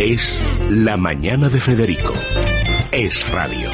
Es La Mañana de Federico. Es radio.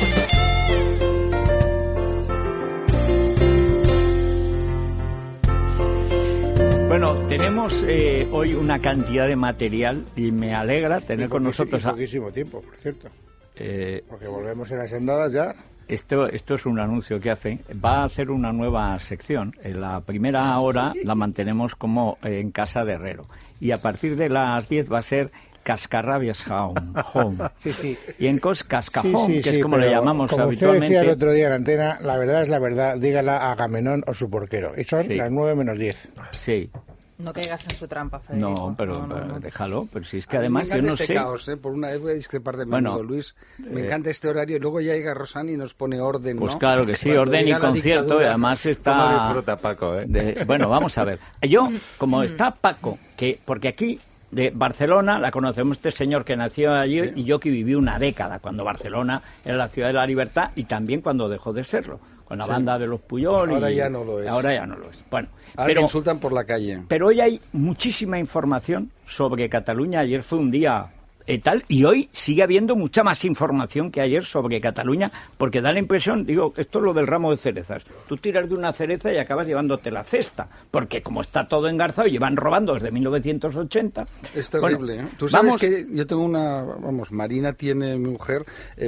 Bueno, tenemos hoy una cantidad de material y me alegra tener con nosotros a... poquísimo tiempo, por cierto. Porque volvemos en las endadas ya. Esto es un anuncio que hace. Va a hacer una nueva sección. En la primera hora la mantenemos como en casa de Herrero. Y a partir de las 10 va a ser Cascarrabias Home. Sí, sí. Y en Cascajón, que es como le llamamos como habitualmente. Como usted decía el otro día en antena, la verdad es la verdad, dígala a Agamenón o su porquero. Y son las 9 menos 10. Sí. No caigas en su trampa, Federico. No, pero déjalo. Pero si es que además yo no sé... caos, Por una vez voy a discrepar de mi amigo Luis. Me encanta este horario y luego ya llega Rosani y nos pone orden, ¿no? Pues claro que sí, orden y concierto. Y además está... Paco, Bueno, vamos a ver. Yo, como está Paco, porque aquí... de Barcelona, la conocemos este señor que nació allí, sí. Y yo que viví una década cuando Barcelona era la ciudad de la libertad y también cuando dejó de serlo, con la banda de los Puyol. Ahora ya no lo es. Ahora ya no lo es. Bueno, pero insultan por la calle. Pero hoy hay muchísima información sobre Cataluña. Ayer fue un día tal, y hoy sigue habiendo mucha más información que ayer sobre Cataluña, porque da la impresión, digo, esto es lo del ramo de cerezas. Tú tiras de una cereza y acabas llevándote la cesta, porque como está todo engarzado y llevan robando desde 1980... Es terrible, ¿eh? Tú sabes que yo tengo Marina tiene, mi mujer,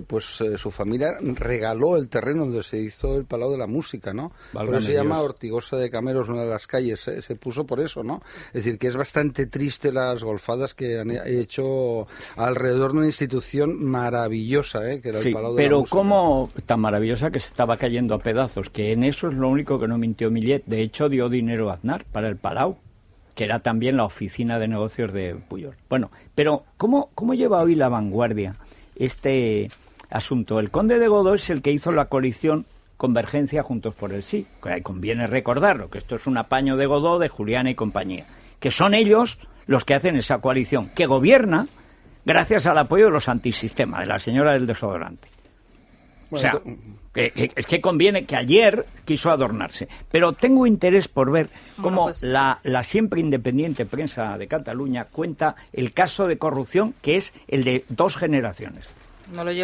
su familia regaló el terreno donde se hizo el Palau de la Música, ¿no? Por eso se llama Ortigosa de Cameros, una de las calles, se puso por eso, ¿no? Es decir, que es bastante triste las golfadas que han hecho alrededor de una institución maravillosa, que era el Palau de la Música. Pero cómo tan maravillosa que se estaba cayendo a pedazos, que en eso es lo único que no mintió Millet. De hecho, dio dinero a Aznar para el Palau, que era también la oficina de negocios de Pujol. Bueno, pero ¿cómo lleva hoy La Vanguardia este asunto? El conde de Godó es el que hizo la coalición Convergencia Juntos por el Sí. Conviene recordarlo, que esto es un apaño de Godó, de Juliana y compañía, que son ellos los que hacen esa coalición, que gobierna gracias al apoyo de los antisistemas, de la señora del desodorante. Bueno, o sea, es que conviene, que ayer quiso adornarse. Pero tengo interés por ver cómo la siempre independiente prensa de Cataluña cuenta el caso de corrupción, que es el de 2 generaciones. No lo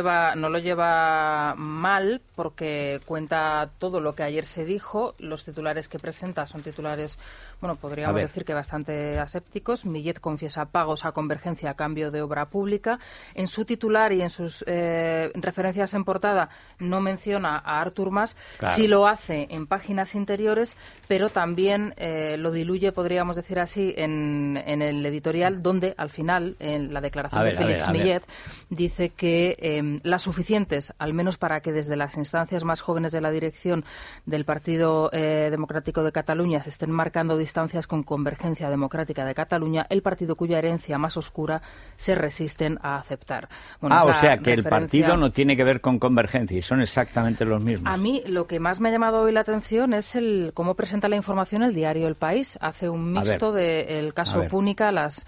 lleva mal, porque cuenta todo lo que ayer se dijo. Los titulares que presenta son titulares, podríamos decir que bastante asépticos. Millet confiesa pagos a Convergencia a cambio de obra pública. En su titular y en sus referencias en portada no menciona a Artur Mas. Claro. Sí lo hace en páginas interiores, pero también lo diluye, podríamos decir así, en el editorial, donde al final, en la declaración de Félix Millet, dice que las suficientes, al menos para que desde las instancias más jóvenes de la dirección del Partido Democrático de Cataluña se estén marcando distancias con Convergencia Democrática de Cataluña, el partido cuya herencia más oscura se resisten a aceptar. O sea que el partido no tiene que ver con Convergencia y son exactamente los mismos. A mí lo que más me ha llamado hoy la atención es cómo presenta la información el diario El País. Hace un mixto del caso Púnica, las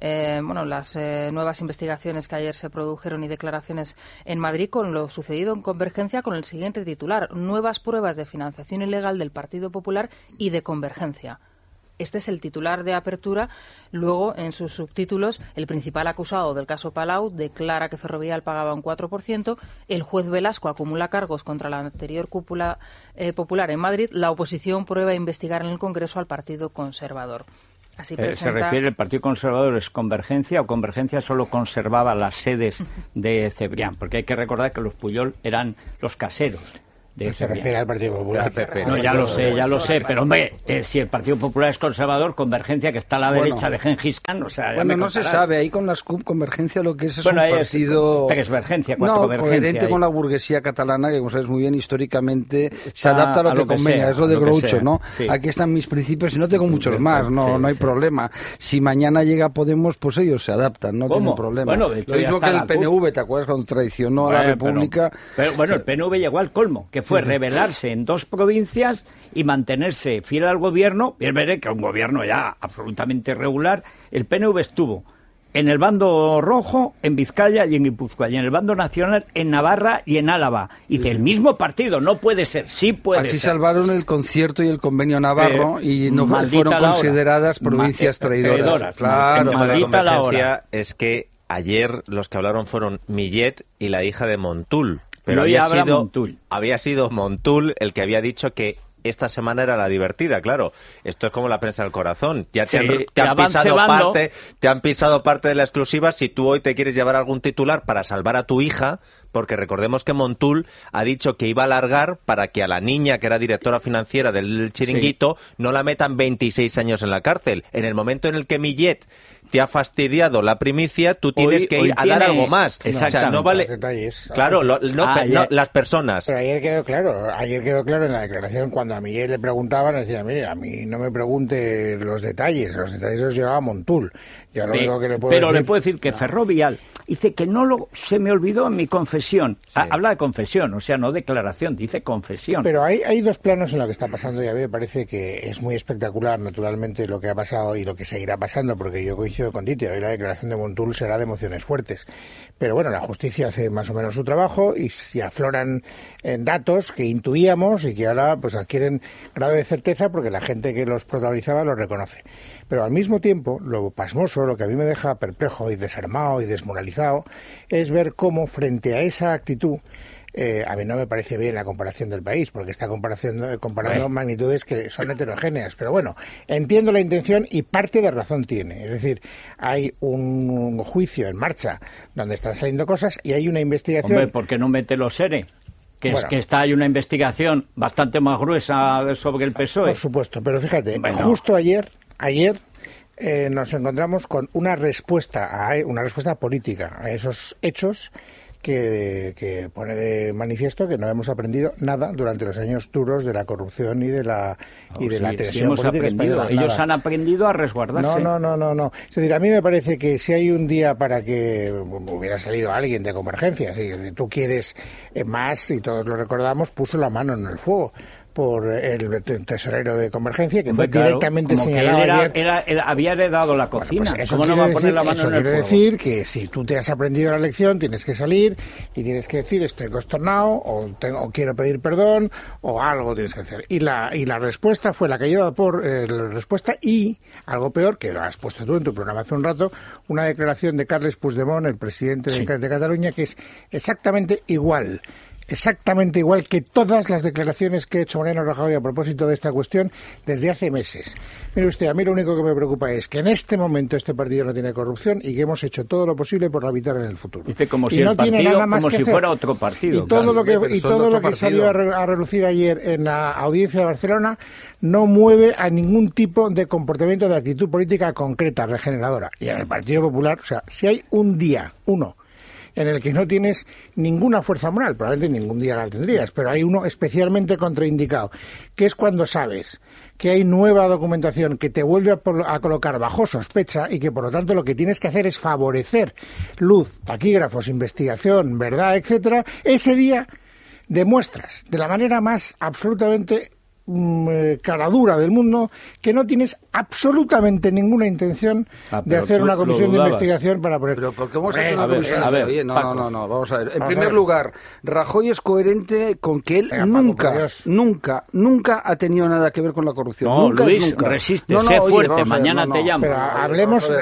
nuevas investigaciones que ayer se produjeron y declaraciones en Madrid con lo sucedido en Convergencia, con el siguiente titular: nuevas pruebas de financiación ilegal del Partido Popular y de Convergencia. Este es el titular de apertura. Luego, en sus subtítulos, el principal acusado del caso Palau declara que Ferrovial pagaba un 4%. El juez Velasco acumula cargos contra la anterior cúpula popular en Madrid. La oposición prueba investigar en el Congreso al Partido Conservador. Así ¿Se refiere el Partido Conservador es Convergencia o Convergencia solo conservaba las sedes de Cebrián? Porque hay que recordar que los Pujol eran los caseros de se refiere al Partido Popular. No, ya lo sé, pero hombre, si el Partido Popular es conservador, Convergencia, que está a la derecha de Gengis Khan, o sea... no se sabe, ahí con las Convergencia lo que es un partido... Convergencia, coherente con la burguesía catalana, que como sabes muy bien, históricamente se adapta a lo que convenga, es lo de Groucho, ¿no? Sí. Aquí están mis principios y no tengo muchos más, no hay problema. Si mañana llega Podemos, pues ellos se adaptan, no tienen problema. Bueno, lo mismo que el PNV, ¿te acuerdas? Cuando traicionó a la República... Pero el PNV llegó al colmo, que fue rebelarse en 2 provincias y mantenerse fiel al gobierno. Bien veré que un gobierno ya absolutamente irregular. El PNV estuvo en el bando rojo, en Vizcaya y en Guipúzcoa, y en el bando nacional en Navarra y en Álava. Y del mismo partido, no puede ser, sí puede ser. Así salvaron el concierto y el convenio navarro y no fueron consideradas provincias traidoras. Claro, maldita la hora. Es que ayer los que hablaron fueron Millet y la hija de Montul. Pero había sido Montul el que había dicho que esta semana era la divertida, claro. Esto es como la prensa del corazón. Ya te han pisado parte de la exclusiva. Si tú hoy te quieres llevar algún titular para salvar a tu hija, porque recordemos que Montul ha dicho que iba a alargar para que a la niña, que era directora financiera del Chiringuito, no la metan 26 años en la cárcel. En el momento en el que Millet te ha fastidiado la primicia, tú tienes que ir a dar algo más. Exactamente. O sea, no vale. Claro, las personas. Pero ayer quedó claro en la declaración, cuando a Millet le preguntaban, decía, mire, a mí no me pregunte los detalles los llevaba Montul. Yo lo único que le puedo decir... le puedo decir que Ferrovial dice que se me olvidó en mi confesión. Sí. Habla de confesión, o sea, no declaración, dice confesión. Pero hay dos planos en lo que está pasando y a mí me parece que es muy espectacular, naturalmente, lo que ha pasado y lo que seguirá pasando, porque yo coincido con Titi, hoy la declaración de Montul será de emociones fuertes. Pero bueno, la justicia hace más o menos su trabajo y si afloran datos que intuíamos y que ahora pues adquieren grado de certeza porque la gente que los protagonizaba los reconoce. Pero al mismo tiempo, lo pasmoso, lo que a mí me deja perplejo y desarmado y desmoralizado, es ver cómo frente a esa actitud, a mí no me parece bien la comparación del país, porque está comparando magnitudes que son heterogéneas. Pero bueno, entiendo la intención y parte de razón tiene. Es decir, hay un juicio en marcha donde están saliendo cosas y hay una investigación... Hombre, ¿por qué no mete los ERE? Que hay una investigación bastante más gruesa sobre el PSOE. Por supuesto, pero fíjate, justo ayer nos encontramos con una respuesta política a esos hechos que pone de manifiesto que no hemos aprendido nada durante los años duros de la corrupción y de la tensión política española. Ellos han aprendido a resguardarse. No. Es decir, a mí me parece que si hay un día para que hubiera salido alguien de Convergencia, si tú quieres más, y todos lo recordamos, puso la mano en el fuego por el tesorero de Convergencia, que fue directamente señalado ayer. Había heredado la cocina. Bueno, pues ¿cómo no va a poner la mano en el fuego? Eso quiere decir que si tú te has aprendido la lección, tienes que salir y tienes que decir estoy consternado o quiero pedir perdón o algo tienes que hacer. Y la respuesta fue la que lleva por la respuesta y, algo peor, que lo has puesto tú en tu programa hace un rato, una declaración de Carles Puigdemont, el presidente de Cataluña, que es exactamente igual que todas las declaraciones que ha hecho Mariano Rajoy a propósito de esta cuestión desde hace meses. Mire usted, a mí lo único que me preocupa es que en este momento este partido no tiene corrupción y que hemos hecho todo lo posible por evitar en el futuro. Dice como si el partido, como si fuera otro partido. Y todo lo que salió a relucir ayer en la audiencia de Barcelona no mueve a ningún tipo de comportamiento, de actitud política concreta, regeneradora. Y en el Partido Popular, o sea, si hay un día, en el que no tienes ninguna fuerza moral, probablemente ningún día la tendrías, pero hay uno especialmente contraindicado, que es cuando sabes que hay nueva documentación que te vuelve a colocar bajo sospecha y que por lo tanto lo que tienes que hacer es favorecer luz, taquígrafos, investigación, verdad, etcétera. Ese día demuestras de la manera más absolutamente caradura del mundo que no tienes absolutamente ninguna intención de hacer una comisión de investigación para poner... Pero ¿por qué vamos a hacer una comisión? Oye, no, vamos a ver. En primer lugar, Rajoy es coherente con que él nunca ha tenido nada que ver con la corrupción. No, nunca, Luis, resiste, sé fuerte, mañana te llamo. Pero hablemos...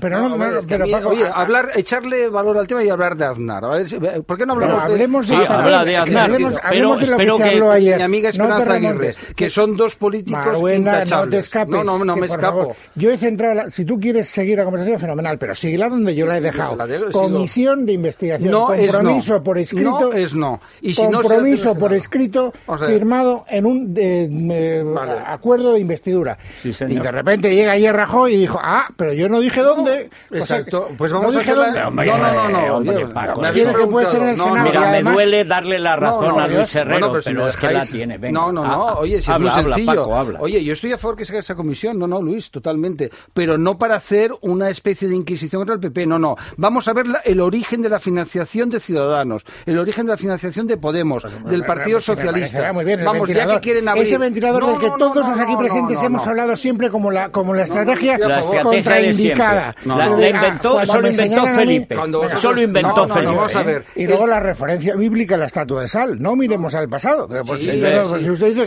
echarle valor al tema y hablar de Aznar. A ver, ¿por qué no hablamos de Aznar? Hablemos de lo que se habló ayer. Mi amiga Esperanza Aguirre, que son dos políticos intachables. No te escapes. No me escapo. Favor, yo he centrado, si tú quieres seguir la conversación, fenomenal, pero síguela donde yo la he dejado. Comisión de investigación, compromiso por escrito. Y si compromiso por escrito firmado en un acuerdo de investidura. Sí, y de repente llega ayer Rajoy y dijo, pero yo no dije dónde. Exacto. Pues vamos a hacer No. Tiene que puede ser en el Senado. Mira, me duele darle la razón a Luis Herrero, pero es que la tiene. Oye, si es muy sencillo. Oye, yo estoy a favor que se haga esa comisión. No, Luis, totalmente. Pero no para hacer una especie de inquisición contra el PP. No. Vamos a ver el origen de la financiación de Ciudadanos, el origen de la financiación de Podemos, del Partido Socialista. Muy bien, vamos, ya que quieren abrir... Ese ventilador del que todos los aquí presentes hemos hablado siempre como la estrategia contraindicada. Solo inventó Felipe. Solo inventó Felipe. Vamos a ver. Y luego la referencia bíblica a la estatua de sal. No miremos al pasado. Si usted dice que no miremos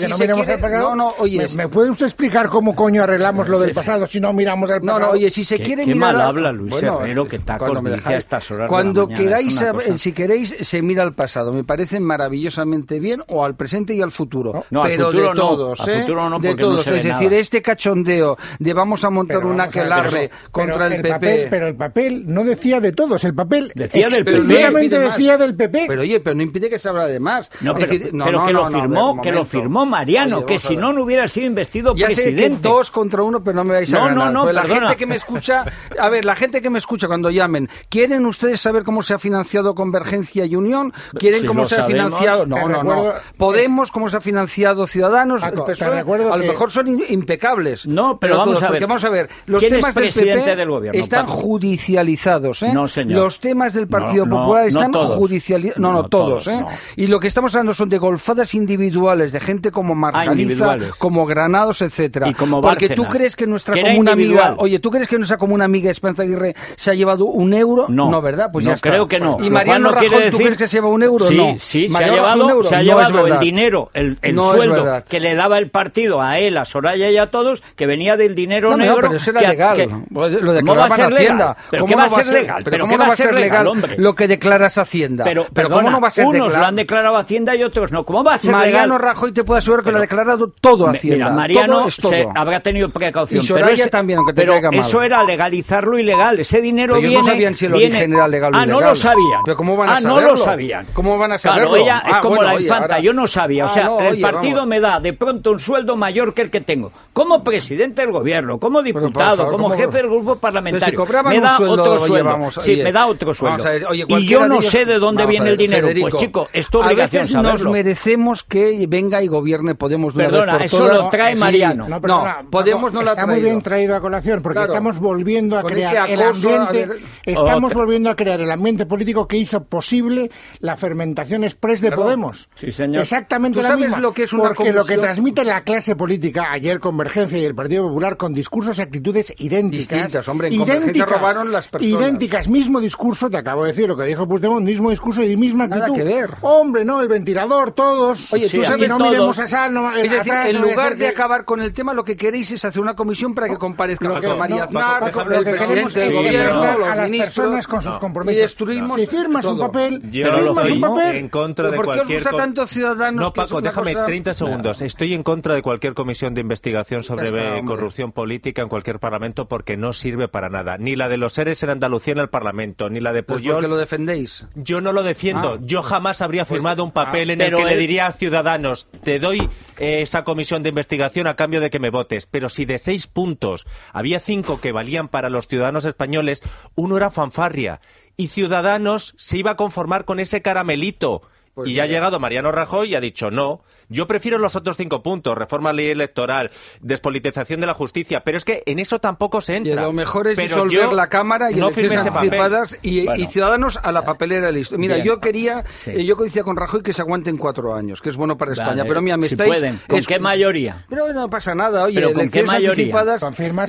miramos al pasado. No, oye, ¿Me puede usted explicar cómo coño arreglamos lo del pasado si no miramos al pasado? No, oye, si se quiere mirar... Qué mal habla Luis Herrero, que tacos dice a estas horas cuando de la mañana. queráis, si queréis, se mira al pasado. Me parece maravillosamente bien, o al presente y al futuro. No, pero al futuro de todos, no, al futuro no, de todos. Es decir, este cachondeo de vamos a montar un aquelarre contra el PP... Pero el papel no decía de todos, el papel decía del PP. Decía del PP. Pero oye, pero no impide que se habla de más. No, pero que lo firmó Mariano, oye, que si no hubiera sido investido ya presidente. Sé que 2 contra 1, pero no me vais a ganar. No, la gente que me escucha, la gente que me escucha cuando llamen, ¿quieren ustedes saber cómo se ha financiado Convergencia y Unión? ¿Quieren cómo se ha financiado? No. Podemos, cómo se ha financiado Ciudadanos, el PSOE, a lo mejor son impecables. No, pero vamos a ver. Los temas del PP del gobierno, están judicializados, No, señor. Los temas del Partido Popular están judicializados. No, todos. Y lo que estamos hablando son de golfadas individuales de gente como Margaliza, como Granados, etcétera. Y como porque Bárcenas, tú crees que nuestra comuna amiga, ¿tú crees que nuestra comuna amiga Esperanza Aguirre se ha llevado €1? No, ¿verdad? Pues ya está. Creo que no. ¿Y Mariano Rajoy, tú crees que se lleva €1? Sí, no. Sí, se ha llevado el dinero, el sueldo que le daba el partido a él, a Soraya y a todos, que venía del dinero negro. Pero eso era legal. Lo declaraban Hacienda. ¿Pero qué va a ser legal? ¿Pero cómo no va a ser legal, hombre? Lo que declaras Hacienda. Pero ¿cómo no va a ser legal? Unos lo han declarado Hacienda y otros no. ¿Cómo va a ser legal? Mariano Rajoy te puede asegurar que lo ha declarado todo Hacienda. Mira, Mariano todo. habrá tenido precaución. Y Soraya también, aunque te caiga mal. Eso era legalizar lo ilegal. Ese dinero viene... no sabían si el origen era legal o ilegal. No lo sabían. ¿Pero cómo van a saberlo? No lo sabían. ¿Cómo van a saberlo? Claro, ella es como la infanta. Yo no sabía. O sea, el partido vamos. me da de pronto un sueldo mayor que el que tengo. Como presidente del gobierno, como diputado, como jefe del grupo parlamentario. Me da otro sueldo. Sí, me da otro sueldo. Y yo no sé de dónde viene el dinero. Pues chico, es tu obligación saberlo. A veces nos merecemos que venga y gobierne Podemos de una vez por eso todas. lo trae Mariano. Podemos no la está muy bien traído a colación porque estamos volviendo a crear el ambiente. Estamos volviendo a crear el ambiente político que hizo posible la fermentación express de Podemos. Sí, señor. Exactamente la misma. Lo que es una porque lo que transmite la clase política, ayer Convergencia y el Partido Popular, con discursos y actitudes idénticas. Distintas, hombre, en Convergencia robaron las personas. Idénticas, mismo discurso, te acabo de decir lo que dijo Puigdemont, mismo discurso y misma actitud. Nada que ver. Hombre, no, el ventilador, todos. Oye, tú sabes no todos. Miremos a Sal, no, es decir, en lugar de acabar con el tema, lo que queréis es hacer una comisión para que comparezca José María Aznar, el presidente del gobierno, los ministros, con sus compromisos. Y destruimos si firmas todo. Un papel, yo papel. En contra de ¿Por qué cualquier os gusta tanto Ciudadanos? No, Paco, déjame 30 segundos. Estoy en contra de cualquier comisión de investigación sobre corrupción política en cualquier parlamento porque no sirve para nada. Ni la de los seres en Andalucía en el Parlamento, ni la de Pujol. ¿Por qué lo defendéis? Yo no lo defiendo. Yo jamás habría firmado un papel en el que le diría a Ciudadanos, te doy esa comisión de investigación a cambio de que me votes. Pero si de 6 puntos había 5 que valían para los ciudadanos españoles, uno era fanfarria. Y Ciudadanos se iba a conformar con ese caramelito. Pues y ya ha llegado Mariano Rajoy y ha dicho no. Yo prefiero los otros 5 puntos, reforma de la ley electoral, despolitización de la justicia, pero es que en eso tampoco se entra. Y lo mejor es disolver la Cámara y elecciones anticipadas y Ciudadanos a la papelera listo. Mira, bien. Yo quería, yo coincidía con Rajoy que se aguanten 4 años, que es bueno para España, pero mira, me si estáis... pueden. ¿Con qué mayoría? Pero no pasa nada, oye, ¿pero con qué mayoría? ¿Confirmas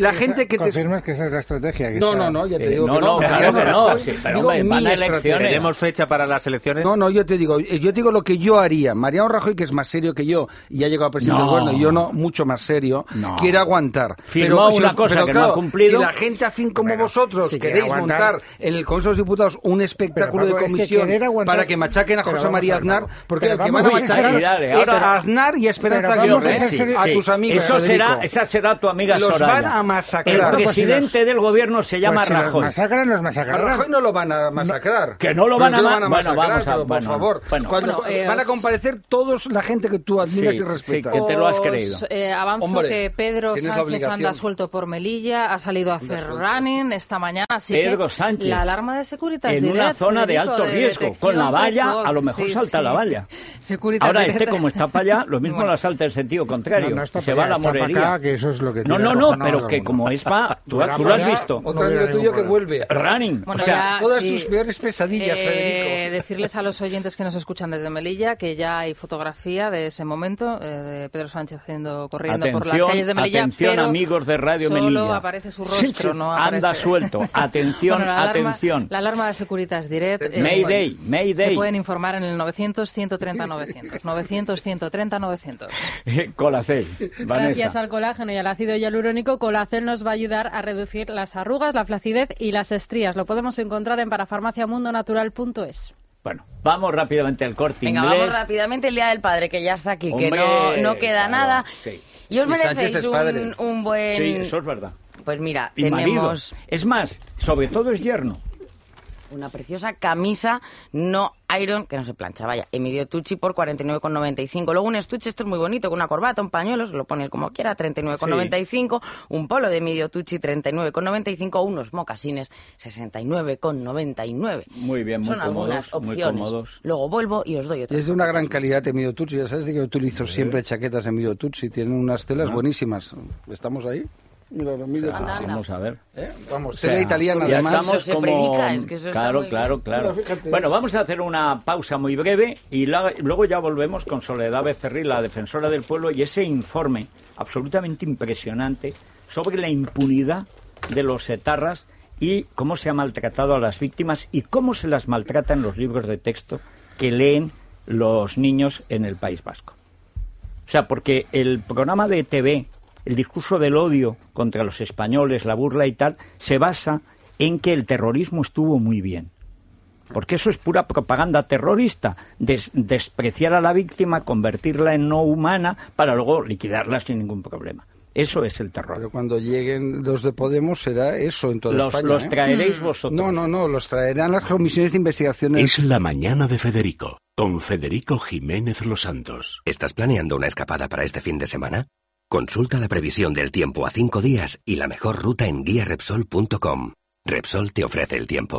que esa es la estrategia? No, ya te digo que no. Claro que no, pero hombre, van a elecciones. ¿Tenemos fecha para las elecciones? No, yo te digo lo que yo haría. Mariano Rajoy, que es más serio que yo, y ha llegado a presidente del gobierno, y yo no, mucho más serio, quiere aguantar. Firmó una cosa que no ha cumplido. Si la gente afín como vosotros queréis montar en el Congreso de los Diputados un espectáculo de comisión para que machaquen a José María Aznar, porque el que van a machacar es a Aznar y a Esperanza Aguirre, a tus amigos. Esa será tu amiga Soraya. Los van a masacrar. El presidente del gobierno se llama Rajoy. Los masacran. A Rajoy no lo van a masacrar. Que no lo van a masacrar. Por favor. Van a comparecer todos la gente que tú admiras y respetas. Sí, que te lo has creído. Avanzo que Pedro Sánchez anda suelto por Melilla, ha salido a hacer running esta mañana, así Pedro que Sánchez, la alarma de Securitas en Direct, una zona de alto riesgo, con la valla, a lo mejor salta la valla. Ahora como está para allá, lo mismo la salta en sentido contrario, se va a la morería. Que eso es lo que no, pero que como es para... Tú lo has visto. Otro amigo tuyo que vuelve. Running. Bueno, o sea, todas tus peores pesadillas, Federico. Decirles a los oyentes que nos escuchan escuchan desde Melilla, que ya hay fotografía de ese momento, de Pedro Sánchez corriendo por las calles de Melilla. Atención, pero amigos de Radio Melilla. Solo aparece su rostro, no aparece... Anda suelto. Atención, bueno, atención. La alarma de Securitas Direct. Mayday, Mayday. Se pueden informar en el 900-130-900. 900-130-900. Colacel. Gracias al colágeno y al ácido hialurónico, Colacel nos va a ayudar a reducir las arrugas, la flacidez y las estrías. Lo podemos encontrar en parafarmaciamundonatural.es. Bueno, vamos rápidamente al Corte Inglés. Venga, vamos rápidamente el Día del Padre, que ya está aquí, ¡Hombre! Que no queda nada. Sí. Y os merecéis un buen... Sí, eso es verdad. Pues mira, y tenemos... Marido. Es más, sobre todo es yerno. Una preciosa camisa no iron, que no se plancha, vaya, Emilio Tucci por 49,95. Luego un estuche, esto es muy bonito, con una corbata, un pañuelo, se lo pone como quiera, 39,95. Sí. Un polo de Emilio Tucci, 39,95. Unos mocasines, 69,99. Muy bien, muy Son cómodos, algunas opciones. Muy cómodos. Luego vuelvo y os doy otra. Es de una gran calidad Emilio Tucci, ya sabes que yo utilizo siempre chaquetas Emilio Tucci, tienen unas telas buenísimas. ¿Estamos ahí? Mira, vamos a ver. Vamos, tela italiana, ya además. Estamos como... predica, es que eso claro. Bueno, vamos a hacer una pausa muy breve y luego ya volvemos con Soledad Becerril, la defensora del pueblo, y ese informe absolutamente impresionante sobre la impunidad de los etarras y cómo se ha maltratado a las víctimas y cómo se las maltrata en los libros de texto que leen los niños en el País Vasco. O sea, porque el programa de TV, el discurso del odio contra los españoles, la burla y tal, se basa en que el terrorismo estuvo muy bien. Porque eso es pura propaganda terrorista, despreciar a la víctima, convertirla en no humana, para luego liquidarla sin ningún problema. Eso es el terror. Pero cuando lleguen los de Podemos será eso en toda España. ¿Los traeréis vosotros? No, los traerán las comisiones de investigación. Es la mañana de Federico, con Federico Jiménez Los Santos. ¿Estás planeando una escapada para este fin de semana? Consulta la previsión del tiempo a 5 días y la mejor ruta en guiarepsol.com. Repsol te ofrece el tiempo.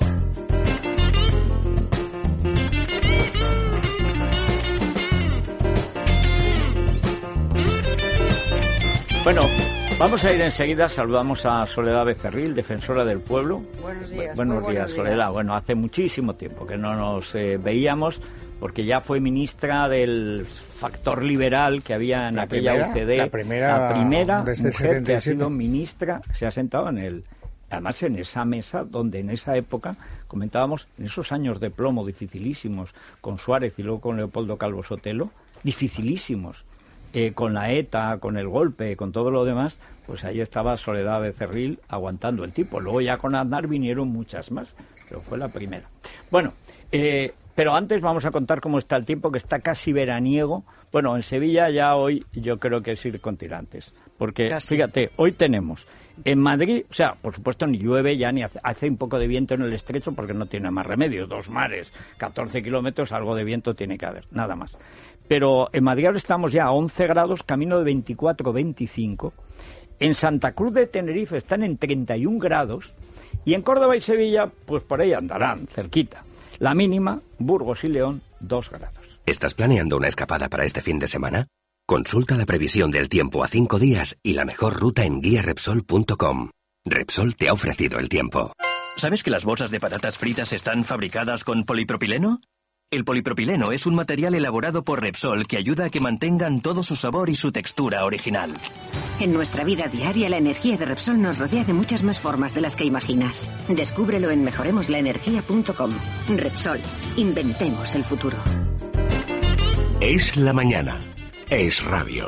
Bueno, vamos a ir enseguida. Saludamos a Soledad Becerril, defensora del pueblo. Buenos días. Buenos días, Soledad. Bueno, hace muchísimo tiempo que no nos veíamos, porque ya fue ministra del factor liberal que había en aquella UCD. La primera desde mujer que ha sido ministra, se ha sentado además en esa mesa donde en esa época comentábamos, en esos años de plomo dificilísimos, con Suárez y luego con Leopoldo Calvo Sotelo, dificilísimos, con la ETA, con el golpe, con todo lo demás, pues ahí estaba Soledad Becerril aguantando el tipo. Luego ya con Aznar vinieron muchas más, pero fue la primera. Bueno, pero antes vamos a contar cómo está el tiempo, que está casi veraniego. Bueno, en Sevilla ya hoy yo creo que es ir con tirantes. Porque, fíjate, hoy tenemos en Madrid, o sea, por supuesto ni llueve ya, ni hace un poco de viento en el estrecho porque no tiene más remedio. 2 mares, 14 kilómetros, algo de viento tiene que haber, nada más. Pero en Madrid ahora estamos ya a 11 grados, camino de 24, 25. En Santa Cruz de Tenerife están en 31 grados. Y en Córdoba y Sevilla, pues por ahí andarán, cerquita. La mínima, Burgos y León, 2 grados. ¿Estás planeando una escapada para este fin de semana? Consulta la previsión del tiempo a 5 días y la mejor ruta en guiarepsol.com. Repsol te ha ofrecido el tiempo. ¿Sabes que las bolsas de patatas fritas están fabricadas con polipropileno? El polipropileno es un material elaborado por Repsol que ayuda a que mantengan todo su sabor y su textura original. En nuestra vida diaria, la energía de Repsol nos rodea de muchas más formas de las que imaginas. Descúbrelo en mejoremoslaenergia.com. Repsol. Inventemos el futuro. Es la mañana. Es radio.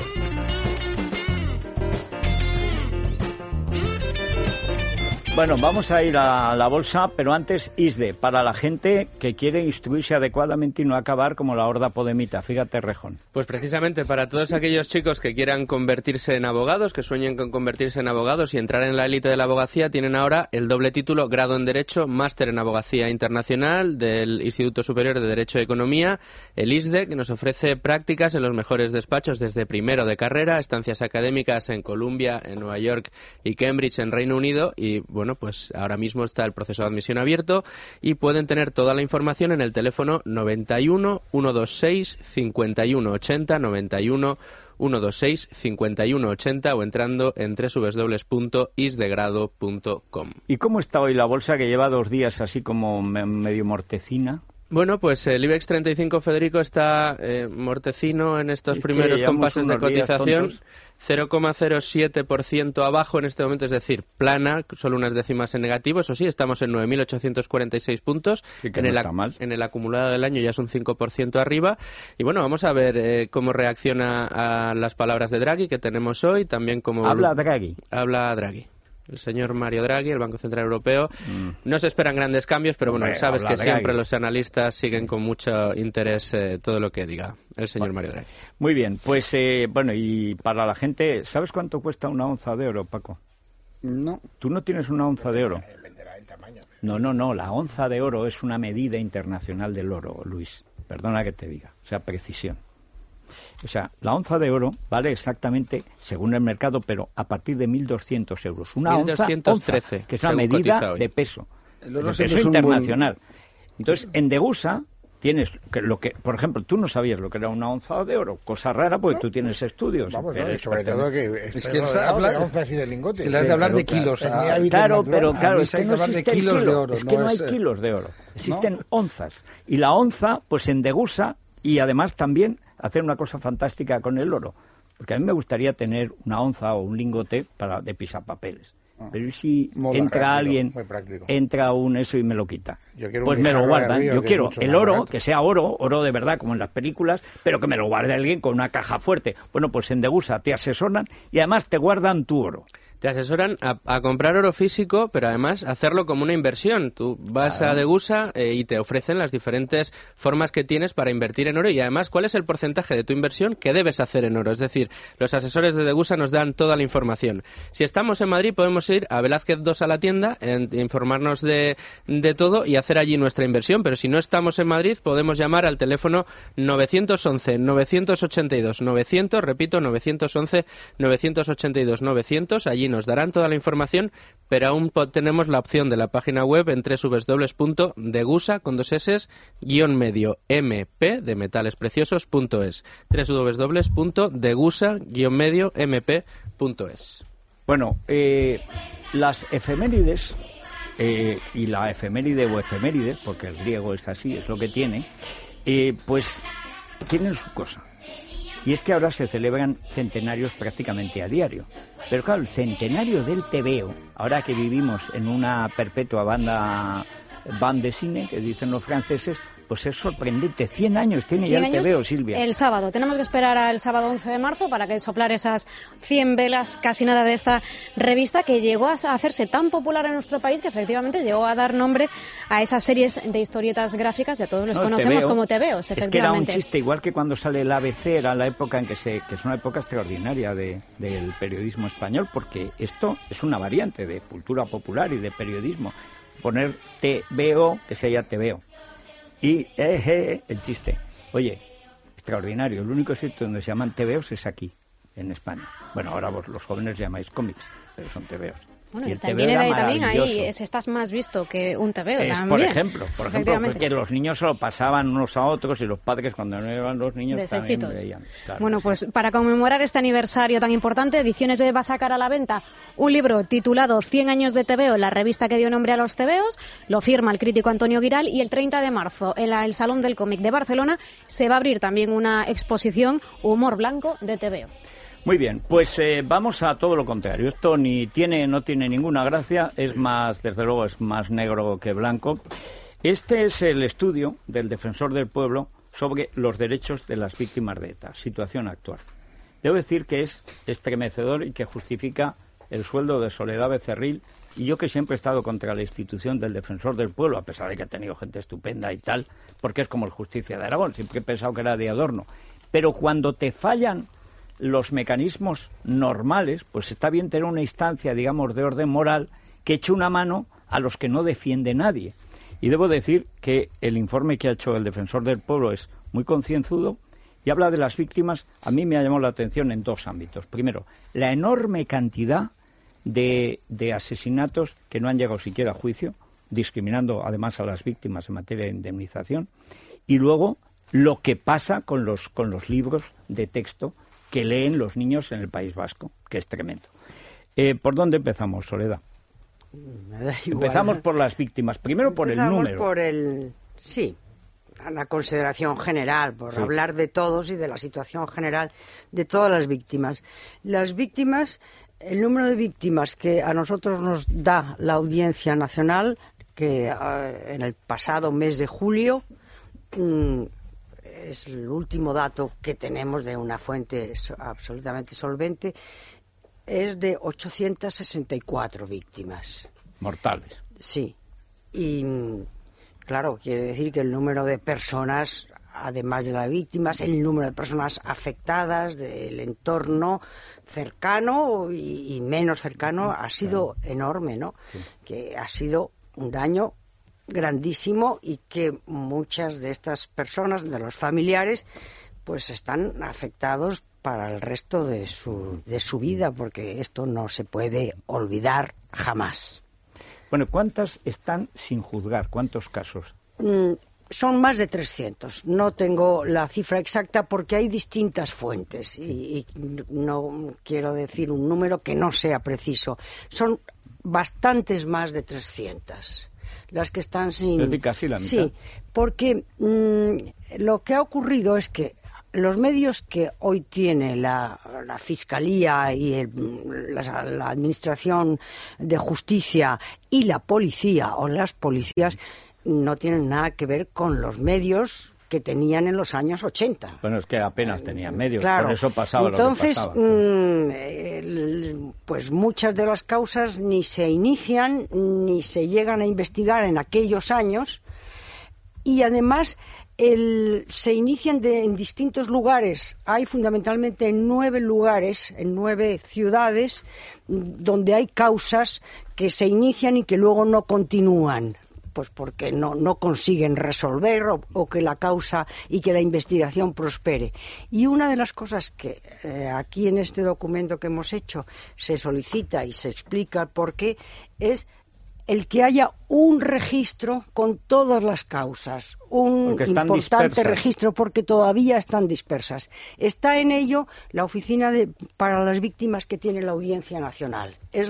Bueno, vamos a ir a la bolsa, pero antes ISDE, para la gente que quiere instruirse adecuadamente y no acabar como la horda podemita. Fíjate, Rejón. Pues precisamente para todos aquellos chicos que quieran convertirse en abogados, que sueñen con convertirse en abogados y entrar en la élite de la abogacía, tienen ahora el doble título, grado en Derecho, máster en Abogacía Internacional del Instituto Superior de Derecho y Economía, el ISDE, que nos ofrece prácticas en los mejores despachos desde primero de carrera, estancias académicas en Columbia, en Nueva York y Cambridge en Reino Unido y, bueno, pues ahora mismo está el proceso de admisión abierto y pueden tener toda la información en el teléfono 91 126 51 80 91 126 51 80 o entrando en www.isdegrado.com. ¿Y cómo está hoy la bolsa, que lleva 2 días así como medio mortecina? Bueno, pues el IBEX 35, Federico, está mortecino en estos primeros compases de cotización, 0,07% abajo en este momento, es decir, plana, solo unas décimas en negativo. Eso sí, estamos en 9.846 puntos. Sí, que no está mal. En el acumulado del año ya es un 5% arriba. Y bueno, vamos a ver cómo reacciona a las palabras de Draghi que tenemos hoy. También cómo Habla Draghi. El señor Mario Draghi, el Banco Central Europeo. No se esperan grandes cambios, pero bueno, sabes que siempre los analistas siguen con mucho interés todo lo que diga el señor Mario Draghi. Muy bien, pues bueno, y para la gente, ¿sabes cuánto cuesta una onza de oro, Paco? No. ¿Tú no tienes una onza de oro? No, la onza de oro es una medida internacional del oro, Luis. Perdona que te diga, o sea, precisión. O sea, la onza de oro vale exactamente, según el mercado, pero a partir de 1.200 euros. Una 1.213, onza, que es una medida de peso, internacional. Entonces, en Degusa tienes por ejemplo, tú no sabías lo que era una onza de oro, cosa rara porque tú tienes estudios. Vamos, sobre todo que es que habla de onzas y de lingotes. Que le has de hablar de kilos. Claro, es que no existe kilos de oro. Es que no hay kilos de oro. Existen onzas. Y la onza, pues en Degusa, y además también hacer una cosa fantástica con el oro, porque a mí me gustaría tener una onza o un lingote de pisapapeles. Pero si entra alguien, entra un eso y me lo quita, pues me lo guardan. Yo quiero el oro, que sea oro de verdad, como en las películas, pero que me lo guarde alguien con una caja fuerte. Bueno, pues en Degusa te asesoran y además te guardan tu oro. Te asesoran a comprar oro físico, pero además hacerlo como una inversión. Tú vas a Degusa y te ofrecen las diferentes formas que tienes para invertir en oro y además cuál es el porcentaje de tu inversión que debes hacer en oro. Es decir, los asesores de Degusa nos dan toda la información. Si estamos en Madrid podemos ir a Velázquez 2 a la tienda, informarnos de todo y hacer allí nuestra inversión. Pero si no estamos en Madrid podemos llamar al teléfono 911-982-900, repito, 911-982-900, allí nos darán toda la información, pero aún tenemos la opción de la página web en www.degusa, con dos S, -medio mp de metalespreciosos.es, www.degusa-medio mp.es. Bueno, las efemérides, y la efeméride o efeméride, porque el griego es así, es lo que tiene, pues tienen su cosa. Y es que ahora se celebran centenarios prácticamente a diario. Pero claro, el centenario del tebeo, ahora que vivimos en una perpetua bande de cine, que dicen los franceses, pues es sorprendente. 100 años tiene ya el tebeo, Silvia. El sábado. Tenemos que esperar al sábado 11 de marzo para que soplar esas 100 velas, casi nada, de esta revista que llegó a hacerse tan popular en nuestro país que efectivamente llegó a dar nombre a esas series de historietas gráficas, ya todos los conocemos tebeo, como tebeos, efectivamente. Es que era un chiste, igual que cuando sale el ABC, era la época en que es una época extraordinaria del periodismo español, porque esto es una variante de cultura popular y de periodismo. Poner tebeo, que sea ya tebeo. Y el chiste. Oye, extraordinario. El único sitio donde se llaman tebeos es aquí, en España. Bueno, ahora vos los jóvenes llamáis cómics, pero son tebeos. Bueno, y el también ahí estás más visto que un tebeo. Por ejemplo, porque los niños se lo pasaban unos a otros y los padres, cuando no iban los niños, desechitos, también veían. Claro, bueno, pues para conmemorar este aniversario tan importante, Ediciones va a sacar a la venta un libro titulado 100 años de tebeo, la revista que dio nombre a los tebeos. Lo firma el crítico Antonio Giral y el 30 de marzo en el Salón del Cómic de Barcelona se va a abrir también una exposición Humor Blanco de tebeo. Muy bien, pues vamos a todo lo contrario. Esto no tiene ninguna gracia, es más, desde luego, es más negro que blanco. Este es el estudio del Defensor del Pueblo sobre los derechos de las víctimas de ETA, situación actual. Debo decir que es estremecedor y que justifica el sueldo de Soledad Becerril, y yo que siempre he estado contra la institución del Defensor del Pueblo, a pesar de que ha tenido gente estupenda y tal, porque es como el Justicia de Aragón, siempre he pensado que era de adorno. Pero cuando te fallan los mecanismos normales, pues está bien tener una instancia, digamos, de orden moral que eche una mano a los que no defiende nadie. Y debo decir que el informe que ha hecho el Defensor del Pueblo es muy concienzudo y habla de las víctimas. A mí me ha llamado la atención en dos ámbitos. Primero, la enorme cantidad de asesinatos que no han llegado siquiera a juicio, discriminando además a las víctimas en materia de indemnización. Y luego, lo que pasa con los libros de texto que leen los niños en el País Vasco, que es tremendo. ¿Por dónde empezamos, Soledad? Me da igual. Empezamos por las víctimas. Primero por el número. Sí. la consideración general, por hablar de todos y de la situación general de todas las víctimas. Las víctimas, el número de víctimas que a nosotros nos da la Audiencia Nacional, que en el pasado mes de julio, es el último dato que tenemos de una fuente absolutamente solvente, es de 864 víctimas. Mortales. Sí. Y claro, quiere decir que el número de personas, además de las víctimas, el número de personas afectadas del entorno cercano y menos cercano ha sido enorme, ¿no? Sí. Que ha sido un daño grandísimo y que muchas de estas personas, de los familiares, pues están afectados para el resto de su vida, porque esto no se puede olvidar jamás. Bueno, ¿cuántas están sin juzgar? ¿Cuántos casos? Son más de 300. No tengo la cifra exacta porque hay distintas fuentes y no quiero decir un número que no sea preciso. Son bastantes más de 300 las que están sin... Es decir, casi la mitad. Sí, porque lo que ha ocurrido es que los medios que hoy tiene la Fiscalía y la Administración de Justicia y la policía o las policías no tienen nada que ver con los medios que tenían en los años 80. Bueno, es que apenas tenían medios, claro. Por eso pasaba Entonces, lo que pasaba. Pues muchas de las causas ni se inician ni se llegan a investigar en aquellos años y además se inician en distintos lugares. Hay fundamentalmente 9 lugares, en 9 ciudades, donde hay causas que se inician y que luego no continúan, pues porque no consiguen resolver o que la causa y que la investigación prospere. Y una de las cosas que aquí en este documento que hemos hecho se solicita y se explica por qué es el que haya un registro con todas las causas, un importante registro porque todavía están dispersas. Está en ello la oficina para las víctimas que tiene la Audiencia Nacional. Es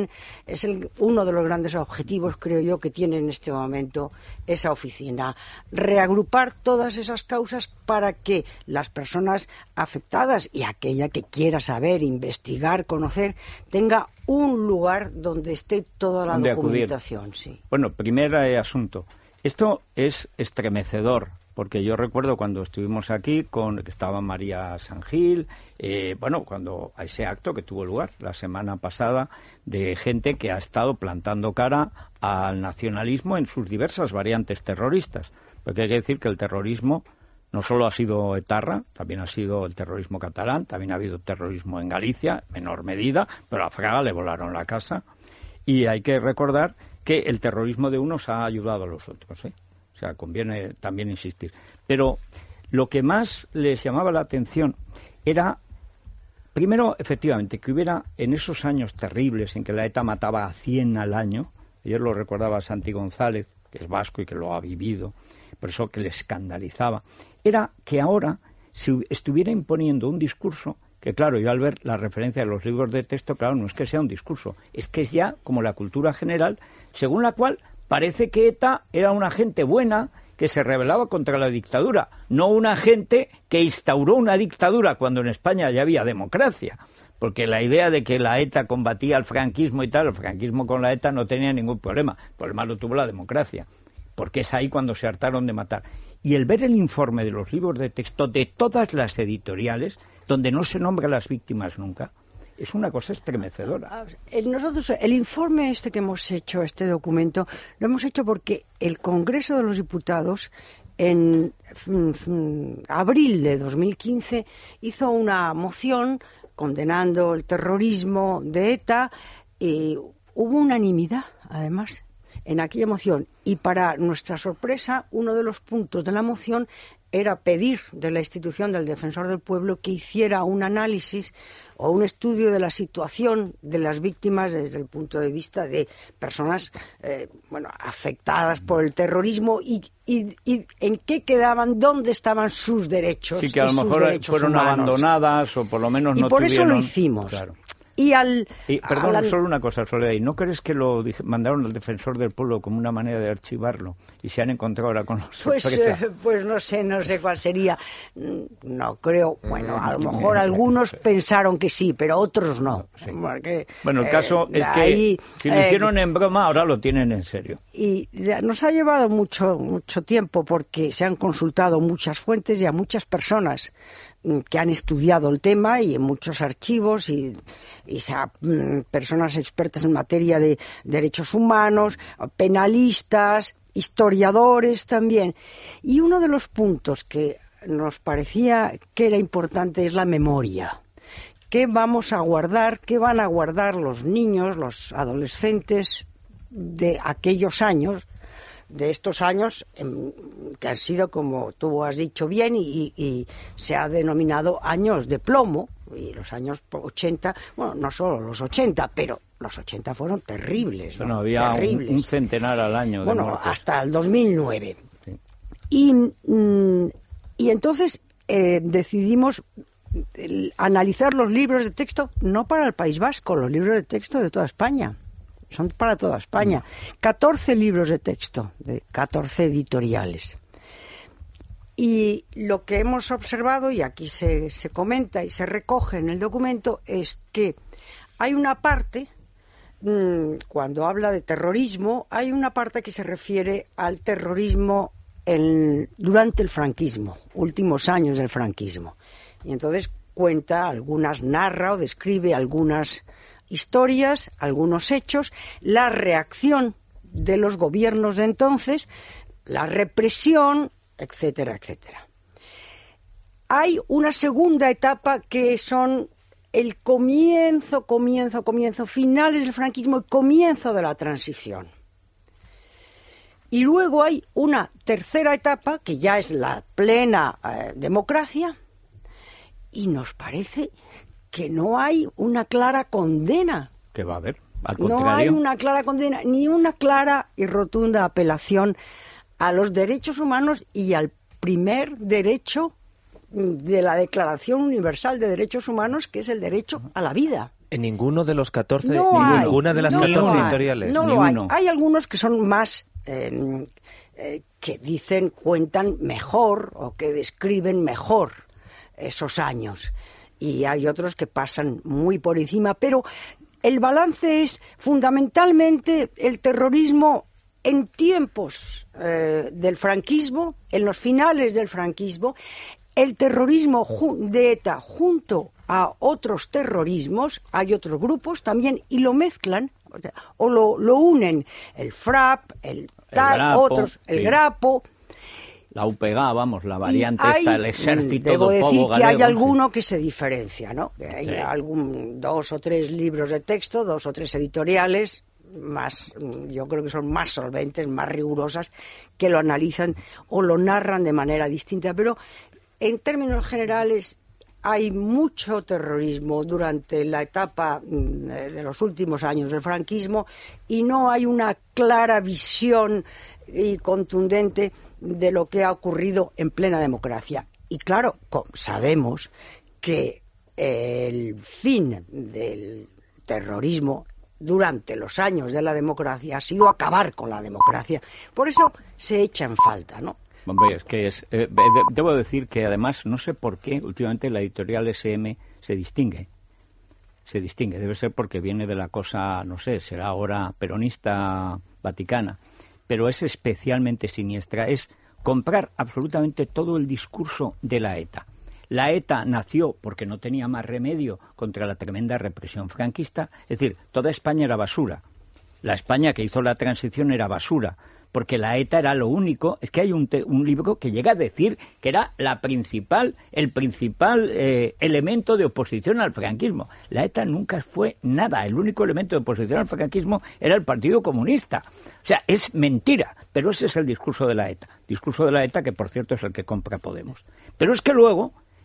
uno de los grandes objetivos, creo yo, que tiene en este momento esa oficina. Reagrupar todas esas causas para que las personas afectadas y aquella que quiera saber, investigar, conocer, tenga un lugar donde esté toda la documentación. Sí. Bueno, primer asunto. Esto es estremecedor, porque yo recuerdo cuando estuvimos aquí, que estaba María Sangil, cuando a ese acto que tuvo lugar la semana pasada, de gente que ha estado plantando cara al nacionalismo en sus diversas variantes terroristas. Porque hay que decir que el terrorismo no solo ha sido etarra, también ha sido el terrorismo catalán, también ha habido terrorismo en Galicia, en menor medida, pero a Fraga le volaron la casa. Y hay que recordar que el terrorismo de unos ha ayudado a los otros, ¿eh? O sea, conviene también insistir. Pero lo que más les llamaba la atención era, primero, efectivamente, que hubiera en esos años terribles en que la ETA mataba a 100 al año, ayer lo recordaba Santi González, que es vasco y que lo ha vivido, por eso que le escandalizaba, era que ahora se estuviera imponiendo un discurso que, claro, yo al ver la referencia de los libros de texto, claro, no es que sea un discurso, es que es ya como la cultura general, según la cual parece que ETA era una gente buena que se rebelaba contra la dictadura, no una gente que instauró una dictadura cuando en España ya había democracia. Porque la idea de que la ETA combatía al franquismo y tal, el franquismo con la ETA no tenía ningún problema. El problema lo tuvo la democracia, porque es ahí cuando se hartaron de matar. Y el ver el informe de los libros de texto de todas las editoriales, donde no se nombra a las víctimas nunca, es una cosa estremecedora. Nosotros, el informe que hemos hecho, este documento, lo hemos hecho porque el Congreso de los Diputados, en abril de 2015, hizo una moción condenando el terrorismo de ETA, y hubo unanimidad, además, en aquella moción. Y para nuestra sorpresa, uno de los puntos de la moción era pedir de la institución del Defensor del Pueblo que hiciera un análisis o un estudio de la situación de las víctimas desde el punto de vista de personas afectadas por el terrorismo y en qué quedaban, dónde estaban sus derechos. Sí, que a lo mejor fueron humanos. Abandonadas o por lo menos no tuvieron. Y por tuvieron... eso lo hicimos. Claro. Perdón, solo una cosa, Soledad. ¿No crees que lo mandaron al Defensor del Pueblo como una manera de archivarlo y se han encontrado ahora con los sorpresa? Pues no sé cuál sería. No creo. Bueno, a lo mejor algunos pensaron que sí, pero otros no. Sí. Porque, bueno, el caso es que si lo hicieron en broma, ahora lo tienen en serio. Y nos ha llevado mucho tiempo porque se han consultado muchas fuentes y a muchas personas que han estudiado el tema y en muchos archivos y personas expertas en materia de derechos humanos, penalistas, historiadores también. Y uno de los puntos que nos parecía que era importante es la memoria. ¿Qué vamos a guardar? ¿Qué van a guardar los niños, los adolescentes de aquellos años? De estos años que han sido, como tú has dicho bien, y se ha denominado años de plomo, y los años 80, bueno, no solo los 80, pero los 80 fueron terribles. Bueno, había un centenar al año. Bueno, de muertos. Hasta el 2009. Sí. Y entonces decidimos analizar los libros de texto, no para el País Vasco, los libros de texto de toda España. Son para toda España. 14 libros de texto, de 14 editoriales. Y lo que hemos observado, y aquí se comenta y se recoge en el documento, es que hay una parte, cuando habla de terrorismo, hay una parte que se refiere al terrorismo durante el franquismo, últimos años del franquismo. Y entonces narra o describe algunas historias, algunos hechos, la reacción de los gobiernos de entonces, la represión, etcétera, etcétera. Hay una segunda etapa que son el comienzo, finales del franquismo y comienzo de la transición. Y luego hay una tercera etapa que ya es la plena democracia, y nos parece que no hay una clara condena. ¿Qué va a haber? Al contrario. No hay una clara condena, ni una clara y rotunda apelación a los derechos humanos y al primer derecho de la Declaración Universal de Derechos Humanos, que es el derecho a la vida. En ninguno de los 14, ninguna de las 14 editoriales. No lo hay. Hay algunos que son más que cuentan mejor o que describen mejor esos años. Y hay otros que pasan muy por encima, pero el balance es fundamentalmente el terrorismo en tiempos del franquismo, en los finales del franquismo, el terrorismo de ETA junto a otros terrorismos, hay otros grupos también, y lo mezclan o lo unen, el FRAP, el Grapo, otros, el Grapo. La UPG, vamos, la variante el ejército debo del decir povo que hay galego, alguno que se diferencia, ¿no? Hay sí. 2 o 3 libros de texto, 2 o 3 editoriales, más, yo creo que son más solventes, más rigurosas, que lo analizan o lo narran de manera distinta, pero en términos generales hay mucho terrorismo durante la etapa de los últimos años del franquismo y no hay una clara visión y contundente de lo que ha ocurrido en plena democracia. Y claro, sabemos que el fin del terrorismo durante los años de la democracia ha sido acabar con la democracia. Por eso se echa en falta, ¿no? Hombre, es que debo decir que además, no sé por qué, últimamente la editorial SM se distingue. Debe ser porque viene de la cosa, no sé, será ahora peronista vaticana. Pero es especialmente siniestra, es comprar absolutamente todo el discurso de la ETA. La ETA nació porque no tenía más remedio contra la tremenda represión franquista, es decir, toda España era basura. La España que hizo la transición era basura, porque la ETA era lo único. Es que hay un libro que llega a decir que era el principal elemento de oposición al franquismo. La ETA nunca fue nada. El único elemento de oposición al franquismo era el Partido Comunista. O sea, es mentira, pero ese es el discurso de la ETA. Discurso de la ETA que, por cierto, es el que compra Podemos. Pero es que luego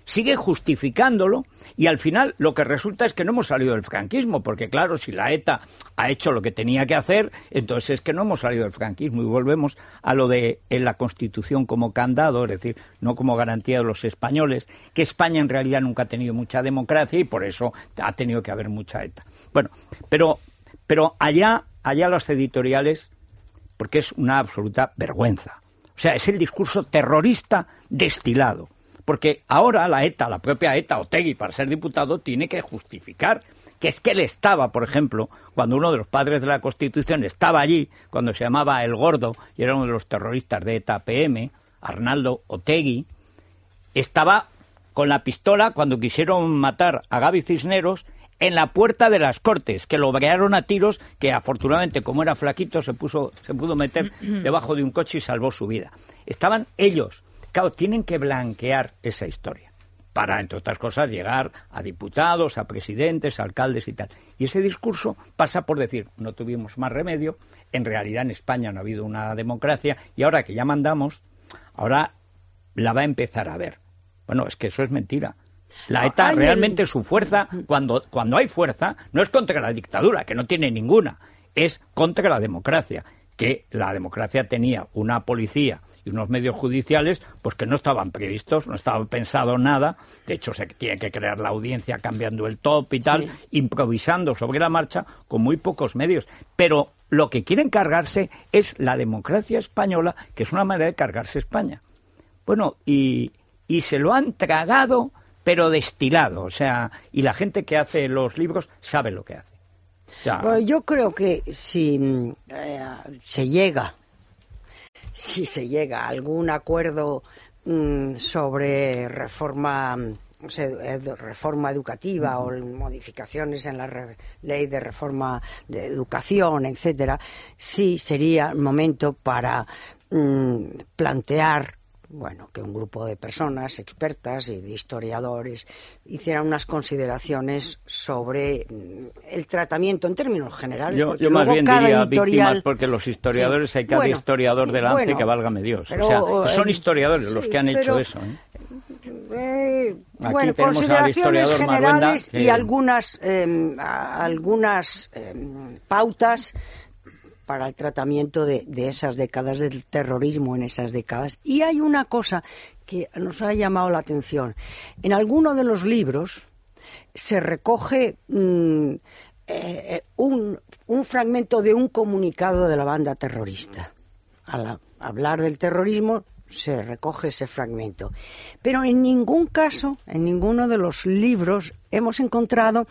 sigue justificándolo y al final lo que resulta es que no hemos salido del franquismo, porque claro, si la ETA ha hecho lo que tenía que hacer, entonces es que no hemos salido del franquismo y volvemos a lo de en la Constitución como candado, es decir, no como garantía de los españoles, que España en realidad nunca ha tenido mucha democracia y por eso ha tenido que haber mucha ETA. Bueno, pero allá los editoriales, porque es una absoluta vergüenza. O sea, es el discurso terrorista destilado. Porque ahora la propia ETA, Otegi, para ser diputado, tiene que justificar que es que él estaba, por ejemplo, cuando uno de los padres de la Constitución estaba allí, cuando se llamaba El Gordo, y era uno de los terroristas de ETA PM, Arnaldo Otegi, estaba con la pistola cuando quisieron matar a Gaby Cisneros en la puerta de las Cortes, que lo brearon a tiros, que afortunadamente, como era flaquito, se pudo meter debajo de un coche y salvó su vida. Estaban ellos. Claro, tienen que blanquear esa historia para, entre otras cosas, llegar a diputados, a presidentes, a alcaldes y tal. Y ese discurso pasa por decir, no tuvimos más remedio, en realidad en España no ha habido una democracia y ahora que ya mandamos, ahora la va a empezar a ver. Bueno, es que eso es mentira. La ETA realmente su fuerza, cuando hay fuerza, no es contra la dictadura, que no tiene ninguna, es contra la democracia, que la democracia tenía una policía y unos medios judiciales pues que no estaban previstos, no estaba pensado nada, de hecho se tiene que crear la audiencia cambiando el top y tal, improvisando sobre la marcha con muy pocos medios, pero lo que quieren cargarse es la democracia española, que es una manera de cargarse España. Bueno, y se lo han tragado, pero destilado, o sea, y la gente que hace los libros sabe lo que hace. O sea, bueno, yo creo que si se llega a algún acuerdo sobre reforma educativa o modificaciones en la ley de reforma de educación, etcétera, sí sería el momento para plantear, bueno, que un grupo de personas expertas y de historiadores hicieran unas consideraciones sobre el tratamiento en términos generales. Yo más bien diría víctimas, porque los historiadores, hay cada historiador delante que válgame Dios. Pero, o sea, son historiadores los que han hecho eso. Bueno, consideraciones generales y algunas pautas para el tratamiento de esas décadas, del terrorismo en esas décadas. Y hay una cosa que nos ha llamado la atención. En alguno de los libros se recoge un fragmento de un comunicado de la banda terrorista. Al hablar del terrorismo se recoge ese fragmento. Pero en ningún caso, en ninguno de los libros, hemos encontrado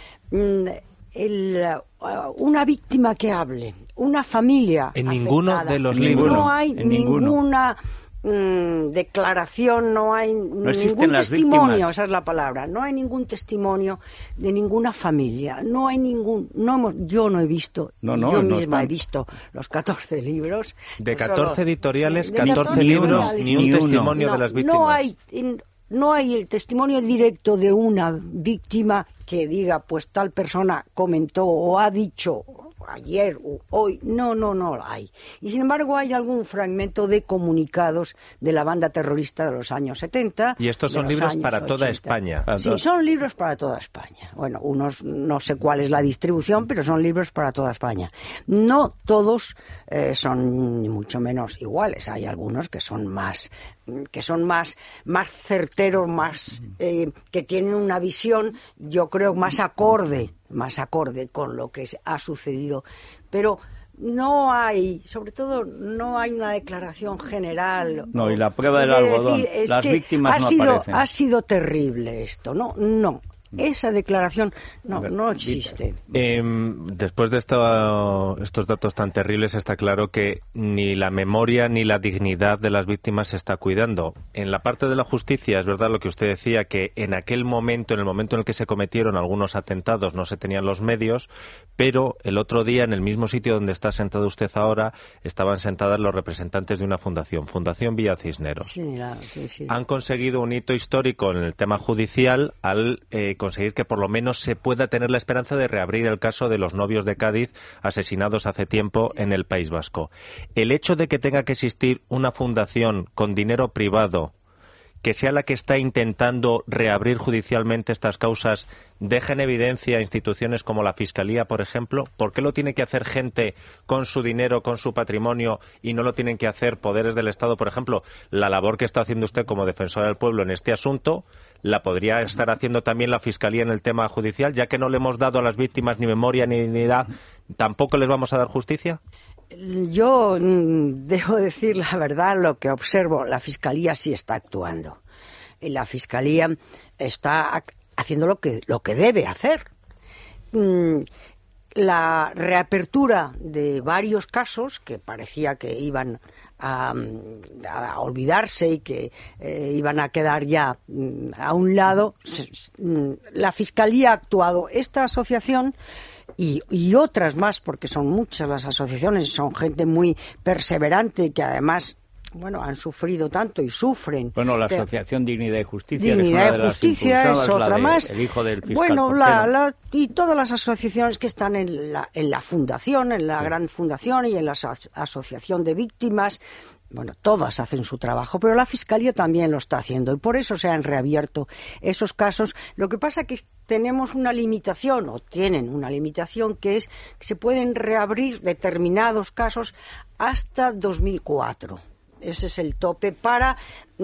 una víctima que hable, una familia en afectada. Ninguno de los libros. No hay ninguna declaración, no hay ningún testimonio, víctimas. Esa es la palabra, no hay ningún testimonio de ninguna familia, no hay yo no he visto, yo misma he visto los 14 libros. De 14 editoriales, 14 libros, ni un testimonio de las víctimas. No hay el testimonio directo de una víctima que diga, pues tal persona comentó o ha dicho ayer o hoy. No lo hay. Y sin embargo hay algún fragmento de comunicados de la banda terrorista de los años 70. Y estos son libros para toda España. Sí, son libros para toda España. Bueno, unos no sé cuál es la distribución, pero son libros para toda España. No todos son ni mucho menos iguales. Hay algunos que son más certeros, que tienen una visión, yo creo, más acorde con lo que ha sucedido. Pero no hay, sobre todo, no hay una declaración general. No, y la prueba del algodón, las víctimas no aparecen. Ha sido terrible esto, no. Esa declaración no existe. Después de estos datos tan terribles, está claro que ni la memoria ni la dignidad de las víctimas se está cuidando. En la parte de la justicia, es verdad lo que usted decía, que en aquel momento, en el momento en el que se cometieron algunos atentados, no se tenían los medios, pero el otro día, en el mismo sitio donde está sentado usted ahora, estaban sentadas los representantes de una fundación, Fundación Villa Cisneros. Sí. Han conseguido un hito histórico en el tema judicial al conseguir que por lo menos se pueda tener la esperanza de reabrir el caso de los novios de Cádiz asesinados hace tiempo en el País Vasco. El hecho de que tenga que existir una fundación con dinero privado que sea la que está intentando reabrir judicialmente estas causas, deja en evidencia instituciones como la Fiscalía, por ejemplo? ¿Por qué lo tiene que hacer gente con su dinero, con su patrimonio, y no lo tienen que hacer poderes del Estado? Por ejemplo, la labor que está haciendo usted como defensora del pueblo en este asunto, ¿la podría estar haciendo también la Fiscalía en el tema judicial? Ya que no le hemos dado a las víctimas ni memoria ni dignidad, ¿tampoco les vamos a dar justicia? Yo debo decir la verdad, lo que observo, la Fiscalía sí está actuando. Y la Fiscalía está haciendo lo que debe hacer. La reapertura de varios casos que parecía que iban a olvidarse y que iban a quedar ya a un lado, la Fiscalía ha actuado. Esta asociación y otras más, porque son muchas las asociaciones, son gente muy perseverante que además, bueno, han sufrido tanto y sufren. Bueno, la Asociación Dignidad y Justicia. Dignidad y Justicia es otra más. El hijo del fiscal. Bueno, y todas las asociaciones que están en la fundación, en la gran fundación y en la asociación de víctimas. Bueno, todas hacen su trabajo, pero la Fiscalía también lo está haciendo y por eso se han reabierto esos casos. Lo que pasa es que tenemos una limitación, o tienen una limitación, que es que se pueden reabrir determinados casos hasta 2004. Ese es el tope para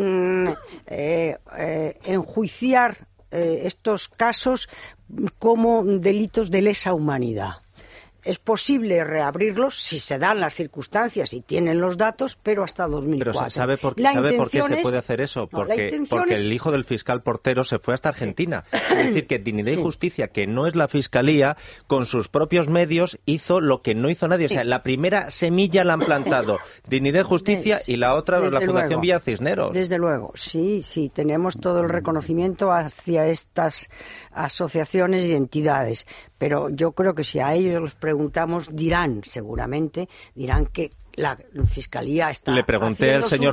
enjuiciar estos casos como delitos de lesa humanidad. Es posible reabrirlos si se dan las circunstancias y tienen los datos, pero hasta 2004. Pero ¿sabe por qué se puede hacer eso? Porque el hijo del fiscal Portero se fue hasta Argentina. Es decir, que Dignidad y Justicia, que no es la Fiscalía, con sus propios medios hizo lo que no hizo nadie. O sea, la primera semilla la han plantado Dignidad y Justicia y la otra la Fundación Villa Cisneros. Desde luego, sí, tenemos todo el reconocimiento hacia estas asociaciones y entidades. Pero yo creo que si a ellos los preguntamos, dirán que la Fiscalía está Le pregunté al señor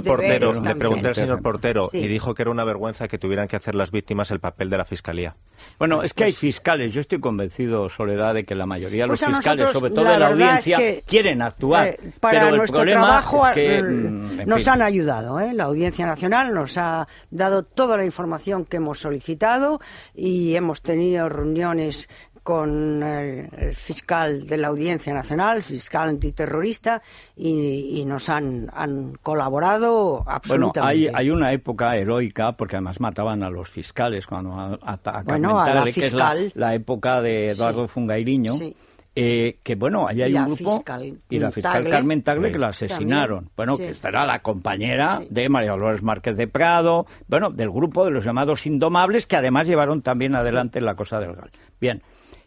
Portero y dijo que era una vergüenza que tuvieran que hacer las víctimas el papel de la Fiscalía. Bueno, es que hay fiscales. Yo estoy convencido, Soledad, de que la mayoría de los fiscales, sobre todo de la audiencia, quieren actuar. Para pero nuestro trabajo es que, nos han ayudado. La Audiencia Nacional nos ha dado toda la información que hemos solicitado y hemos tenido reuniones con el fiscal de la Audiencia Nacional, fiscal antiterrorista, y nos han colaborado absolutamente. Bueno, hay una época heroica, porque además mataban a los fiscales cuando atacaban la que fiscal, es la época de Eduardo Fungairiño. Sí. Que bueno, ahí hay un grupo y la fiscal Carmen Tagle que la asesinaron. También. Bueno, que esta era la compañera de María Dolores Márquez de Prado, bueno, del grupo de los llamados Indomables, que además llevaron también adelante la cosa del GAL. Bien,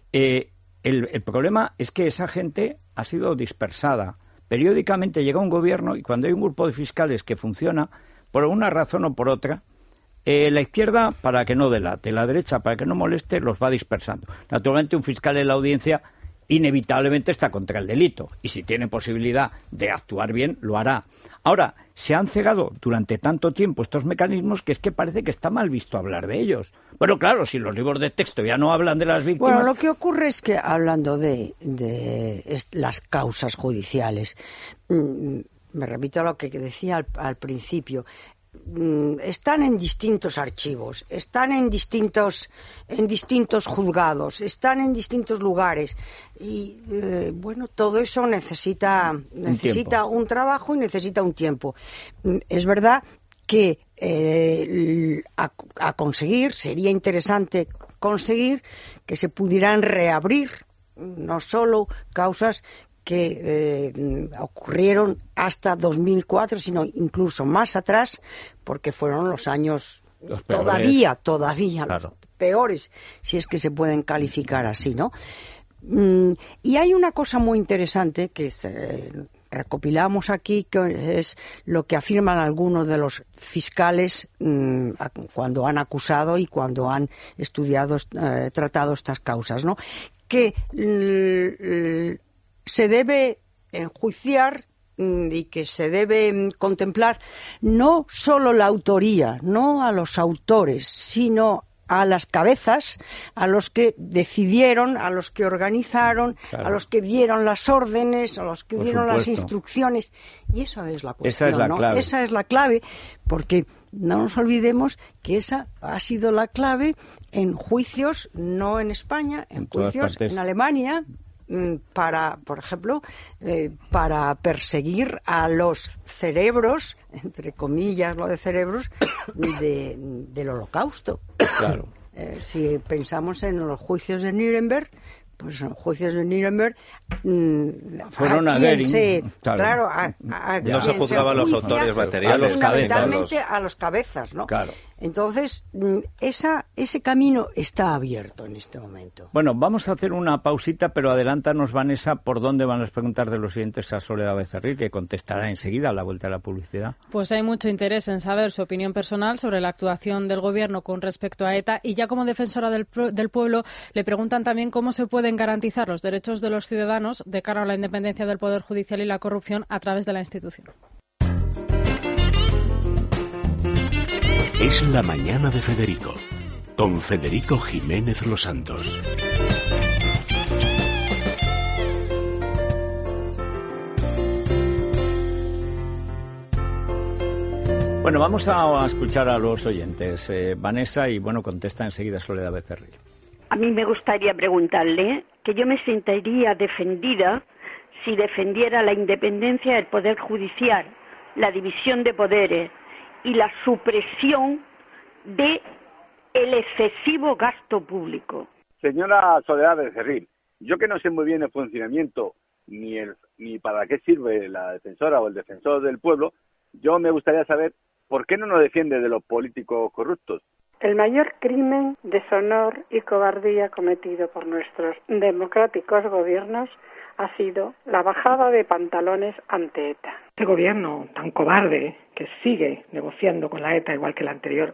el problema es que esa gente ha sido dispersada. Periódicamente llega un gobierno y cuando hay un grupo de fiscales que funciona, por una razón o por otra, la izquierda, para que no delate, la derecha, para que no moleste, los va dispersando. Naturalmente, un fiscal en la audiencia inevitablemente está contra el delito y si tiene posibilidad de actuar bien, lo hará. Ahora, se han cegado durante tanto tiempo estos mecanismos que es que parece que está mal visto hablar de ellos. Bueno, claro, si los libros de texto ya no hablan de las víctimas... Bueno, lo que ocurre es que, hablando de las causas judiciales, me repito lo que decía al principio, están en distintos archivos, están en distintos juzgados, están en distintos lugares y bueno, todo eso necesita un trabajo y necesita un tiempo. Es verdad que a conseguir, sería interesante conseguir que se pudieran reabrir no solo causas que ocurrieron hasta 2004, sino incluso más atrás, porque fueron los años todavía claro, peores, si es que se pueden calificar así, ¿no? Y hay una cosa muy interesante que recopilamos aquí, que es lo que afirman algunos de los fiscales cuando han acusado y cuando han estudiado, tratado estas causas, ¿no? Que se debe enjuiciar y que se debe contemplar no solo la autoría, no a los autores, sino a las cabezas, a los que decidieron, a los que organizaron, claro, a los que dieron las órdenes, a los que dieron las instrucciones. Y esa es la cuestión, esa es la clave. Esa es la clave, porque no nos olvidemos que esa ha sido la clave en juicios, no en España, en juicios en Alemania, para, por ejemplo, para perseguir a los cerebros, entre comillas lo de cerebros, del Holocausto. Claro. Si pensamos en los juicios de Nuremberg, pues en los juicios de Nuremberg fueron a Goering. Claro, no se juzgaban los autores materiales, fundamentalmente a los cabezas, ¿no? Claro. Entonces, ese camino está abierto en este momento. Bueno, vamos a hacer una pausita, pero adelántanos, Vanessa, por dónde van las preguntas de los siguientes a Soledad Becerril, que contestará enseguida a la vuelta de la publicidad. Pues hay mucho interés en saber su opinión personal sobre la actuación del Gobierno con respecto a ETA, y ya como defensora del pueblo le preguntan también cómo se pueden garantizar los derechos de los ciudadanos de cara a la independencia del Poder Judicial y la corrupción a través de la institución. Es la mañana de Federico, con Federico Jiménez Los Santos. Bueno, vamos a escuchar a los oyentes. Vanessa, y bueno, contesta enseguida Soledad Becerril. A mí me gustaría preguntarle que yo me sentiría defendida si defendiera la independencia del Poder Judicial, la división de poderes y la supresión de el excesivo gasto público. Señora Soledad Becerril, yo que no sé muy bien el funcionamiento ni para qué sirve la defensora o el defensor del pueblo, yo me gustaría saber por qué no nos defiende de los políticos corruptos. El mayor crimen, deshonor y cobardía cometido por nuestros democráticos gobiernos ha sido la bajada de pantalones ante ETA. Este gobierno tan cobarde que sigue negociando con la ETA igual que el anterior.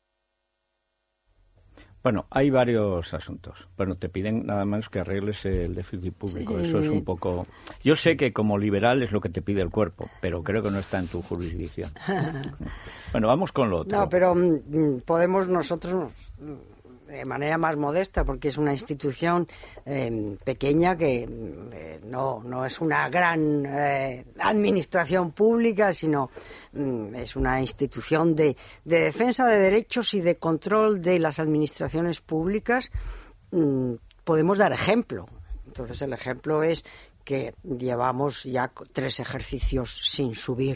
Bueno, hay varios asuntos. Bueno, te piden nada más que arregles el déficit público. Sí. Eso es un poco... Yo sé que como liberal es lo que te pide el cuerpo, pero creo que no está en tu jurisdicción. Bueno, vamos con lo otro. No, pero podemos nosotros, de manera más modesta, porque es una institución pequeña que no es una gran administración pública, sino es una institución de defensa de derechos y de control de las administraciones públicas. Podemos dar ejemplo. Entonces el ejemplo es que llevamos ya 3 ejercicios sin subir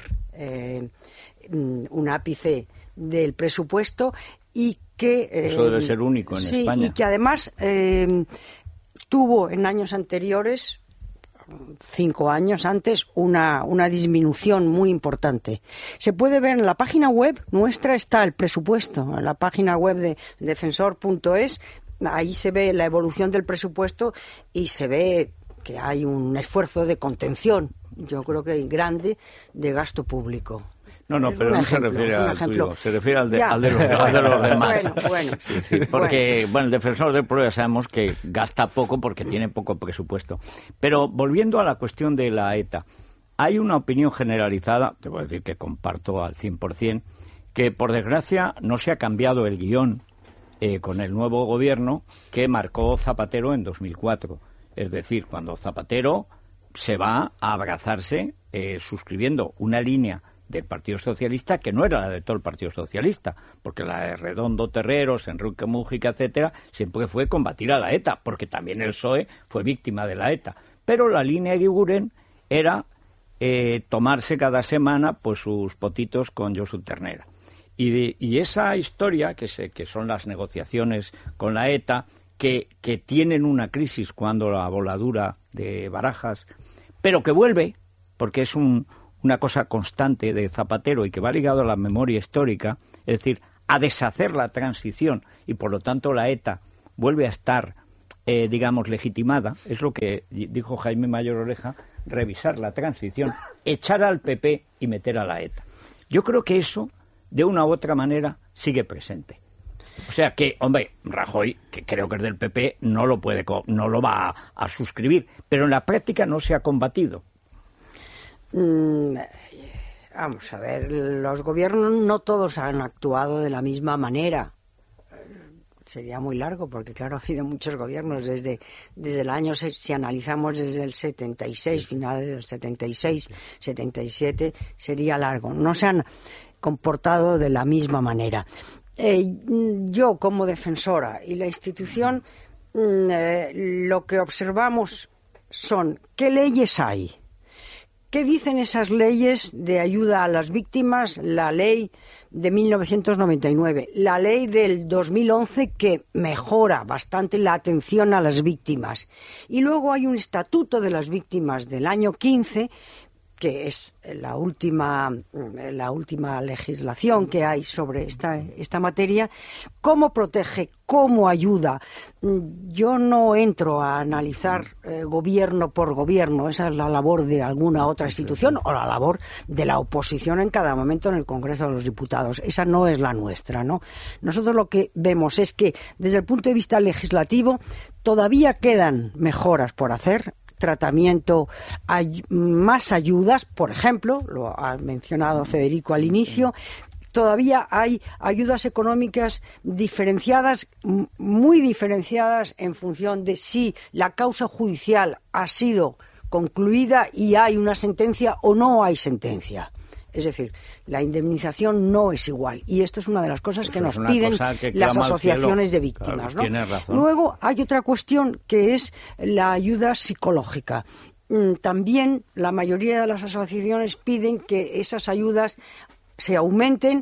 un ápice del presupuesto y que eso debe ser único en España. Y que además tuvo en años anteriores, 5 años antes, una disminución muy importante. Se puede ver en la página web nuestra, está el presupuesto, en la página web de defensor.es, ahí se ve la evolución del presupuesto y se ve que hay un esfuerzo de contención, yo creo que grande, de gasto público. No, pero no se refiere al tuyo, se refiere al de los demás. Bueno. Sí, porque, el defensor del pueblo ya sabemos que gasta poco porque tiene poco presupuesto. Pero volviendo a la cuestión de la ETA, hay una opinión generalizada, te voy a decir que comparto al 100%, que por desgracia no se ha cambiado el guión con el nuevo gobierno que marcó Zapatero en 2004. Es decir, cuando Zapatero se va a abrazarse suscribiendo una línea del Partido Socialista que no era la de todo el Partido Socialista, porque la de Redondo, Terreros, Enrique Mújica, etcétera, siempre fue combatir a la ETA, porque también el PSOE fue víctima de la ETA. Pero la línea de Eguiguren era tomarse cada semana pues sus potitos con Josu Ternera. Y esa historia, que son las negociaciones con la ETA, que tienen una crisis cuando la voladura de Barajas, pero que vuelve, porque es una cosa constante de Zapatero y que va ligado a la memoria histórica, es decir, a deshacer la transición y por lo tanto la ETA vuelve a estar, legitimada, es lo que dijo Jaime Mayor Oreja, revisar la transición, echar al PP y meter a la ETA. Yo creo que eso, de una u otra manera, sigue presente. O sea que, Rajoy, que creo que es del PP, no lo va a suscribir, pero en la práctica no se ha combatido. Vamos a ver, los gobiernos no todos han actuado de la misma manera. Sería muy largo porque, claro, ha habido muchos gobiernos desde el año, si analizamos desde el 76, final del 76, 77, sería largo. comportado de la misma manera. Yo, como defensora y la institución, lo que observamos son qué leyes hay, qué dicen esas leyes de ayuda a las víctimas, la ley de 1999, la ley del 2011 que mejora bastante la atención a las víctimas, y luego hay un estatuto de las víctimas del año 15 que es la última legislación que hay sobre esta materia. ¿Cómo protege? ¿Cómo ayuda? Yo no entro a analizar gobierno por gobierno. Esa es la labor de alguna otra institución o la labor de la oposición en cada momento en el Congreso de los Diputados. Esa no es la nuestra, ¿no? Nosotros lo que vemos es que, desde el punto de vista legislativo, todavía quedan mejoras por hacer. Tratamiento, más ayudas, por ejemplo, lo ha mencionado Federico al inicio, todavía hay ayudas económicas diferenciadas, muy diferenciadas en función de si la causa judicial ha sido concluida y hay una sentencia o no hay sentencia. Es decir, la indemnización no es igual. Y esto es una de las cosas que nos piden las asociaciones de víctimas, ¿no? Tienes razón. Luego hay otra cuestión que es la ayuda psicológica. También la mayoría de las asociaciones piden que esas ayudas se aumenten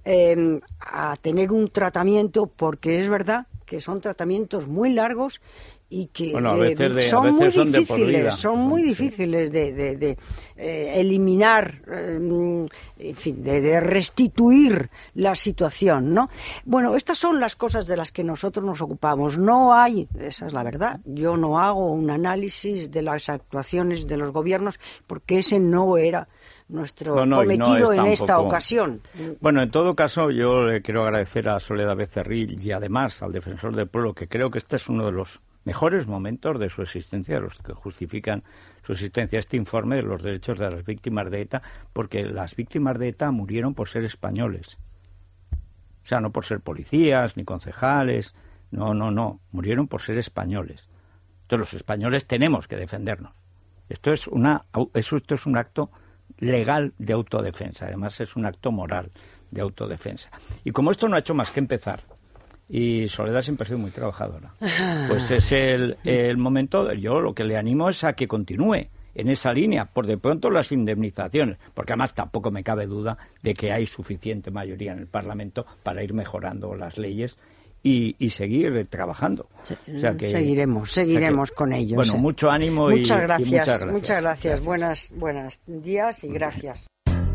a tener un tratamiento, porque es verdad que son tratamientos muy largos y que son muy difíciles de eliminar, en fin, de restituir la situación, ¿no? Bueno, estas son las cosas de las que nosotros nos ocupamos. No hay, esa es la verdad, yo no hago un análisis de las actuaciones de los gobiernos porque ese no era nuestro cometido en esta ocasión. Bueno, en todo caso, yo le quiero agradecer a Soledad Becerril y además al Defensor del Pueblo, que creo que este es uno de los mejores momentos de su existencia, los que justifican su existencia, este informe de los derechos de las víctimas de ETA, porque las víctimas de ETA murieron por ser españoles. O sea, no por ser policías ni concejales, no, murieron por ser españoles. Entonces los españoles tenemos que defendernos. Esto es un acto legal de autodefensa, además es un acto moral de autodefensa. Y como esto no ha hecho más que empezar, y Soledad siempre ha sido muy trabajadora, pues es el momento. Yo lo que le animo es a que continúe en esa línea, por de pronto las indemnizaciones, porque además tampoco me cabe duda de que hay suficiente mayoría en el Parlamento para ir mejorando las leyes y seguir trabajando. O sea que, seguiremos con ellos. Bueno, mucho ánimo muchas gracias. Muchas gracias. Buenos días y gracias.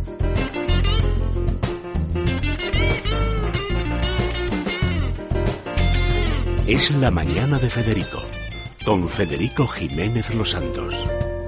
Es la mañana de Federico, con Federico Jiménez Los Santos.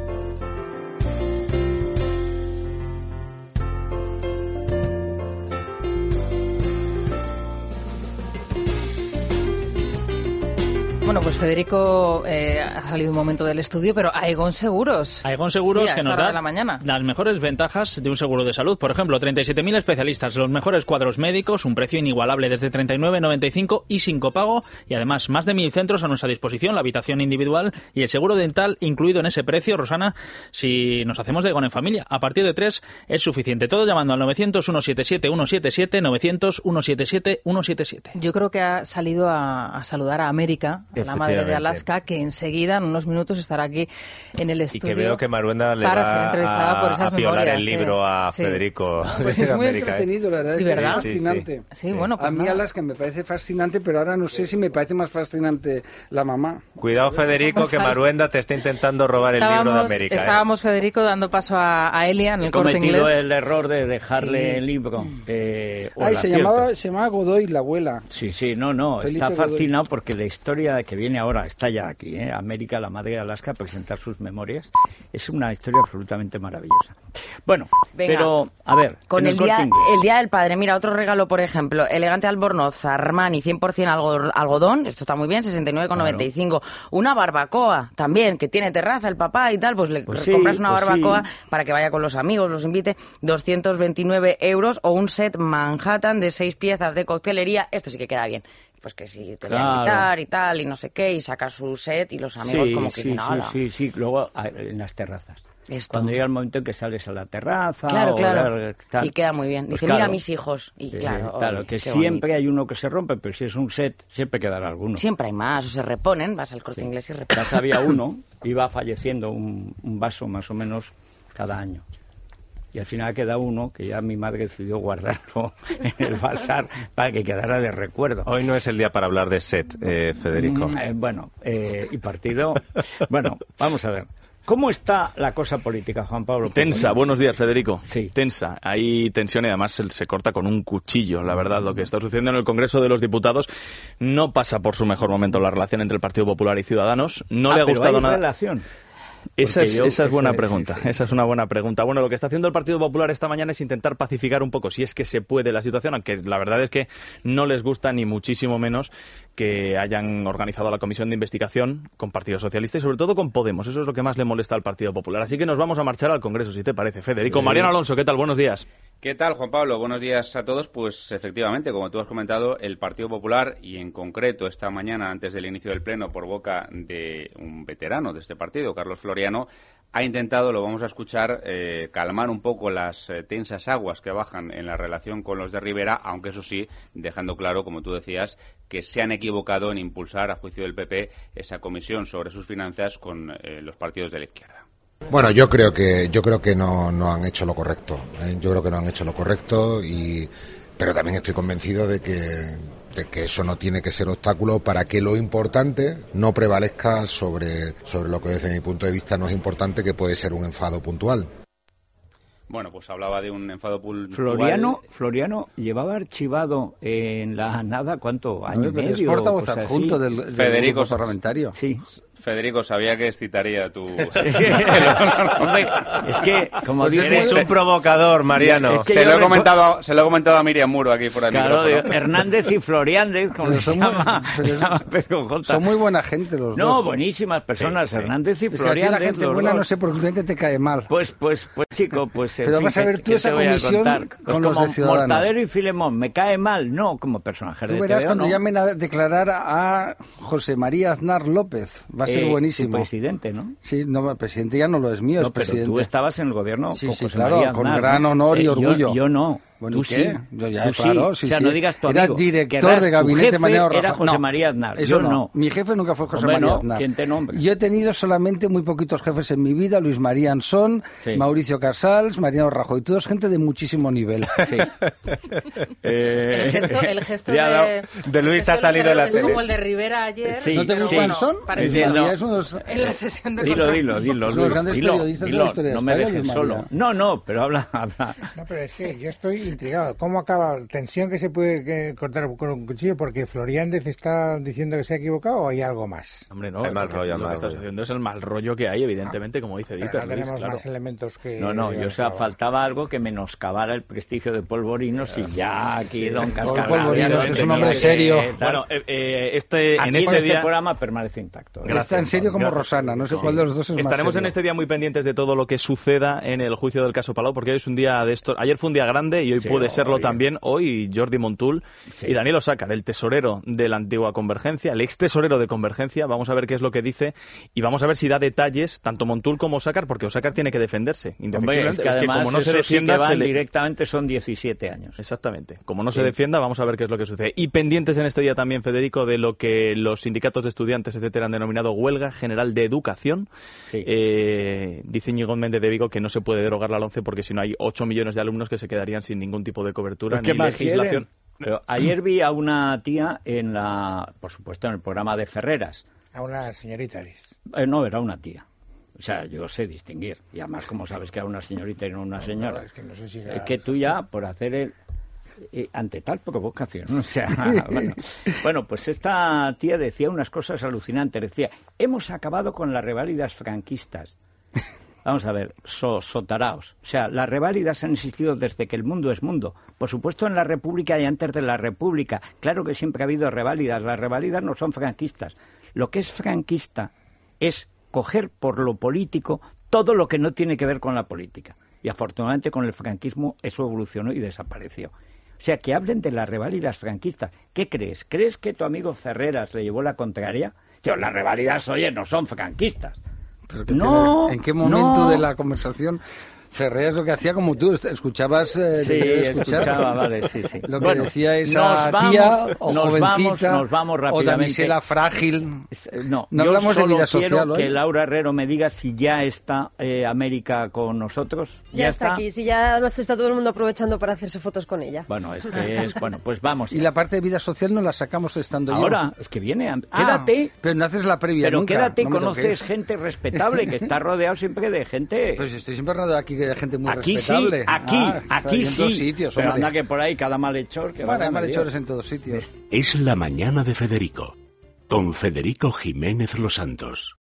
Bueno, pues Federico ha salido un momento del estudio, pero Aegon Seguros. Aegon Seguros, sí, que nos da las mejores ventajas de un seguro de salud. Por ejemplo, 37.000 especialistas, los mejores cuadros médicos, un precio inigualable desde 39,95 y sin copago. Y además, más de 1.000 centros a nuestra disposición, la habitación individual y el seguro dental incluido en ese precio. Rosana, si nos hacemos de Aegon en familia, a partir de 3 es suficiente. Todo llamando al 900-177-177, 900-177-177. Yo creo que ha salido a saludar a América, la madre de Alaska, que enseguida, en unos minutos, estará aquí en el estudio. Y que veo que Maruenda le va a piolar el libro a Federico. Pues es muy entretenido, la verdad. Sí, ¿verdad? Es fascinante. Sí, bueno, pues a mí Alaska me parece fascinante, pero ahora no sé si me parece más fascinante la mamá. Cuidado, Federico, que Maruenda te está intentando robar el libro de América. Estábamos, Federico, dando paso a Elia en el Corte Inglés. He cometido el error de dejarle el libro. Se llamaba Godoy, la abuela. Sí, no, Felipe está fascinado porque la historia que viene ahora está ya aquí, América, la madre de Alaska, a presentar sus memorias. Es una historia absolutamente maravillosa. Bueno, venga, pero a ver, con el día del padre, mira, otro regalo, por ejemplo, elegante albornoz, Armani, 100% algodón, esto está muy bien, 69,95. Claro. Una barbacoa también, que tiene terraza el papá y tal, pues compras una barbacoa para que vaya con los amigos, los invite, 229 euros, o un set Manhattan de 6 piezas de coctelería, esto sí que queda bien, pues que si te voy a invitar y tal, y no sé qué, y saca su set y los amigos que dicen, hola. Sí, luego en las terrazas. Cuando llega el momento en que sales a la terraza... Claro. Y queda muy bien. Dice, mira a mis hijos. Y claro, que siempre hay uno que se rompe, pero si es un set, siempre quedará alguno. Siempre hay más, o se reponen, vas al Corte Inglés y repones. Ya había uno, iba falleciendo un vaso más o menos cada año. Y al final queda uno que ya mi madre decidió guardarlo en el bazar para que quedara de recuerdo. Hoy no es el día para hablar de set, Federico. Y partido... Bueno, vamos a ver. ¿Cómo está la cosa política, Juan Pablo? Tensa, buenos días, Federico. Sí. Tensa, hay tensión y además se corta con un cuchillo, la verdad. Lo que está sucediendo en el Congreso de los Diputados no pasa por su mejor momento la relación entre el Partido Popular y Ciudadanos. No le ha gustado nada. Relación. Esa es buena pregunta. Esa es una buena pregunta. Bueno, lo que está haciendo el Partido Popular esta mañana es intentar pacificar un poco, si es que se puede, la situación, aunque la verdad es que no les gusta ni muchísimo menos que hayan organizado la comisión de investigación con Partido Socialista y sobre todo con Podemos. Eso es lo que más le molesta al Partido Popular. Así que nos vamos a marchar al Congreso, si te parece, Federico. Sí. Mariano Alonso, ¿qué tal? Buenos días. ¿Qué tal, Juan Pablo? Buenos días a todos. Pues efectivamente, como tú has comentado, el Partido Popular, y en concreto esta mañana, antes del inicio del Pleno, por boca de un veterano de este partido, Carlos Floriano, ha intentado, lo vamos a escuchar, calmar un poco las tensas aguas que bajan en la relación con los de Rivera, aunque eso sí, dejando claro, como tú decías, que se han equivocado en impulsar, a juicio del PP, esa comisión sobre sus finanzas con los partidos de la izquierda. Bueno, yo creo que no han hecho lo correcto. Yo creo que no han hecho lo correcto, pero también estoy convencido de que eso no tiene que ser obstáculo para que lo importante no prevalezca sobre lo que desde mi punto de vista no es importante, que puede ser un enfado puntual. Bueno, pues hablaba de un enfado puntual. Floriano llevaba archivado en la nada, ¿cuánto? ¿Año y medio? Es portavoz adjunto del Federico parlamentario. Sí. Federico, sabía que excitaría tu... Hombre, es que, como eres un provocador, Mariano. Es que se lo he comentado a Miriam Muro aquí por el micrófono. Hernández y Floriández, como se llama Pedro J. Son muy buena gente los dos. No, buenísimas personas, sí. Hernández y Floriández. La gente buena, no sé por qué te cae mal. Pues chico, Pero vas a ver tú esa comisión con los de Ciudadanos. Mortadelo y Filemón, ¿me cae mal? No, como personaje de TV. Tú verás cuando llamen a declarar a José María Aznar López. Va a ser buenísimo. Presidente, ¿no? Sí, no, presidente ya no lo es mío, es presidente. Pero tú estabas en el gobierno con José María Aznar, con gran honor y orgullo. Yo no. Bueno, ¿tú sí? Yo ya, ¿tú claro, sí? O sea, no digas tu amigo. Era director de gabinete Mariano Rajoy. Era José María Aznar. Eso no. Mi jefe nunca fue José María Aznar. ¿Quién te nombra? Yo he tenido solamente muy poquitos jefes en mi vida. Luis María Ansón, Mauricio Casals, Mariano Rajoy. Todos gente de muchísimo nivel. Sí. El gesto de Luis ha salido de la tele. Como el de Rivera ayer. Sí. ¿No te gusta Ansón? En la sesión de Dilo. Los grandes periodistas de la historia de no me dejes solo. No, pero habla. No, pero sí, yo estoy intrigado. ¿Cómo tensión que se puede cortar con un cuchillo porque Floriández está diciendo que se ha equivocado o hay algo más? Hombre, no, el mal rollo, lo que estás diciendo es el mal rollo que hay, evidentemente, como dice Dieter. No tenemos más elementos que... No, faltaba algo que menoscabara el prestigio de Polvorinos y ya aquí don Cascarrabias es un hombre serio. Bueno, en este programa permanece intacto. Está en serio como Rosana, no sé cuál de los dos es más Estaremos en este día muy pendientes de todo lo que suceda en el juicio del caso Palau, porque hoy es un día de esto. Ayer fue un día grande y hoy puede serlo también. Hoy Jordi Montul y Daniel Osàcar, el tesorero de la antigua Convergencia, el ex tesorero de Convergencia. Vamos a ver qué es lo que dice y vamos a ver si da detalles tanto Montul como Osàcar, porque Osàcar tiene que defenderse. Hombre, es que además como no se defienda, directamente son 17 años. Exactamente. Como no se defienda, vamos a ver qué es lo que sucede. Y pendientes en este día también, Federico, de lo que los sindicatos de estudiantes, etcétera, han denominado huelga general de educación. Dice Íñigo Méndez de Vigo que no se puede derogar la LOMCE porque si no hay 8 millones de alumnos que se quedarían sin ningún tipo de cobertura ni legislación. Pero ayer vi a una tía por supuesto, en el programa de Ferreras. A una señorita, dices. No, era una tía. O sea, yo sé distinguir. Y además, como sabes que era una señorita y no una señora. No, es que no sé si es que tú ya, por hacer ante tal provocación, o sea, bueno, pues esta tía decía unas cosas alucinantes. Decía, hemos acabado con las reválidas franquistas. Vamos a ver, sotaraos. O sea, las reválidas han existido desde que el mundo es mundo. Por supuesto, en la República y antes de la República. Claro que siempre ha habido reválidas. Las reválidas no son franquistas. Lo que es franquista es coger por lo político todo lo que no tiene que ver con la política. Y afortunadamente con el franquismo eso evolucionó y desapareció. O sea, que hablen de las reválidas franquistas. ¿Qué crees? ¿Crees que tu amigo Ferreras le llevó la contraria? Tío, las reválidas, oye, no son franquistas. Pero no, ¿en qué momento de la conversación Ferreras lo que hacía como tú? ¿Escuchabas? Sí, escuchaba, vale, sí. Lo que decía esa tía o jovencita nos vamos rápidamente. O damisela frágil. No hablamos de vida social. Quiero que Laura Herrero me diga si ya está América con nosotros. Ya está aquí, si ya además está todo el mundo aprovechando para hacerse fotos con ella. Bueno, pues vamos. Y la parte de vida social no la sacamos estando ahora, es que viene. Quédate. Pero no haces la previa pero nunca. Quédate y conoces gente respetable, que está rodeado siempre de gente. Pues estoy siempre rodeado aquí de gente muy respetable. Aquí sí. Sitios, pero anda que por ahí cada malhechor. Bueno, hay malhechores en todos sitios. Es la mañana de Federico, con Federico Jiménez Los Santos.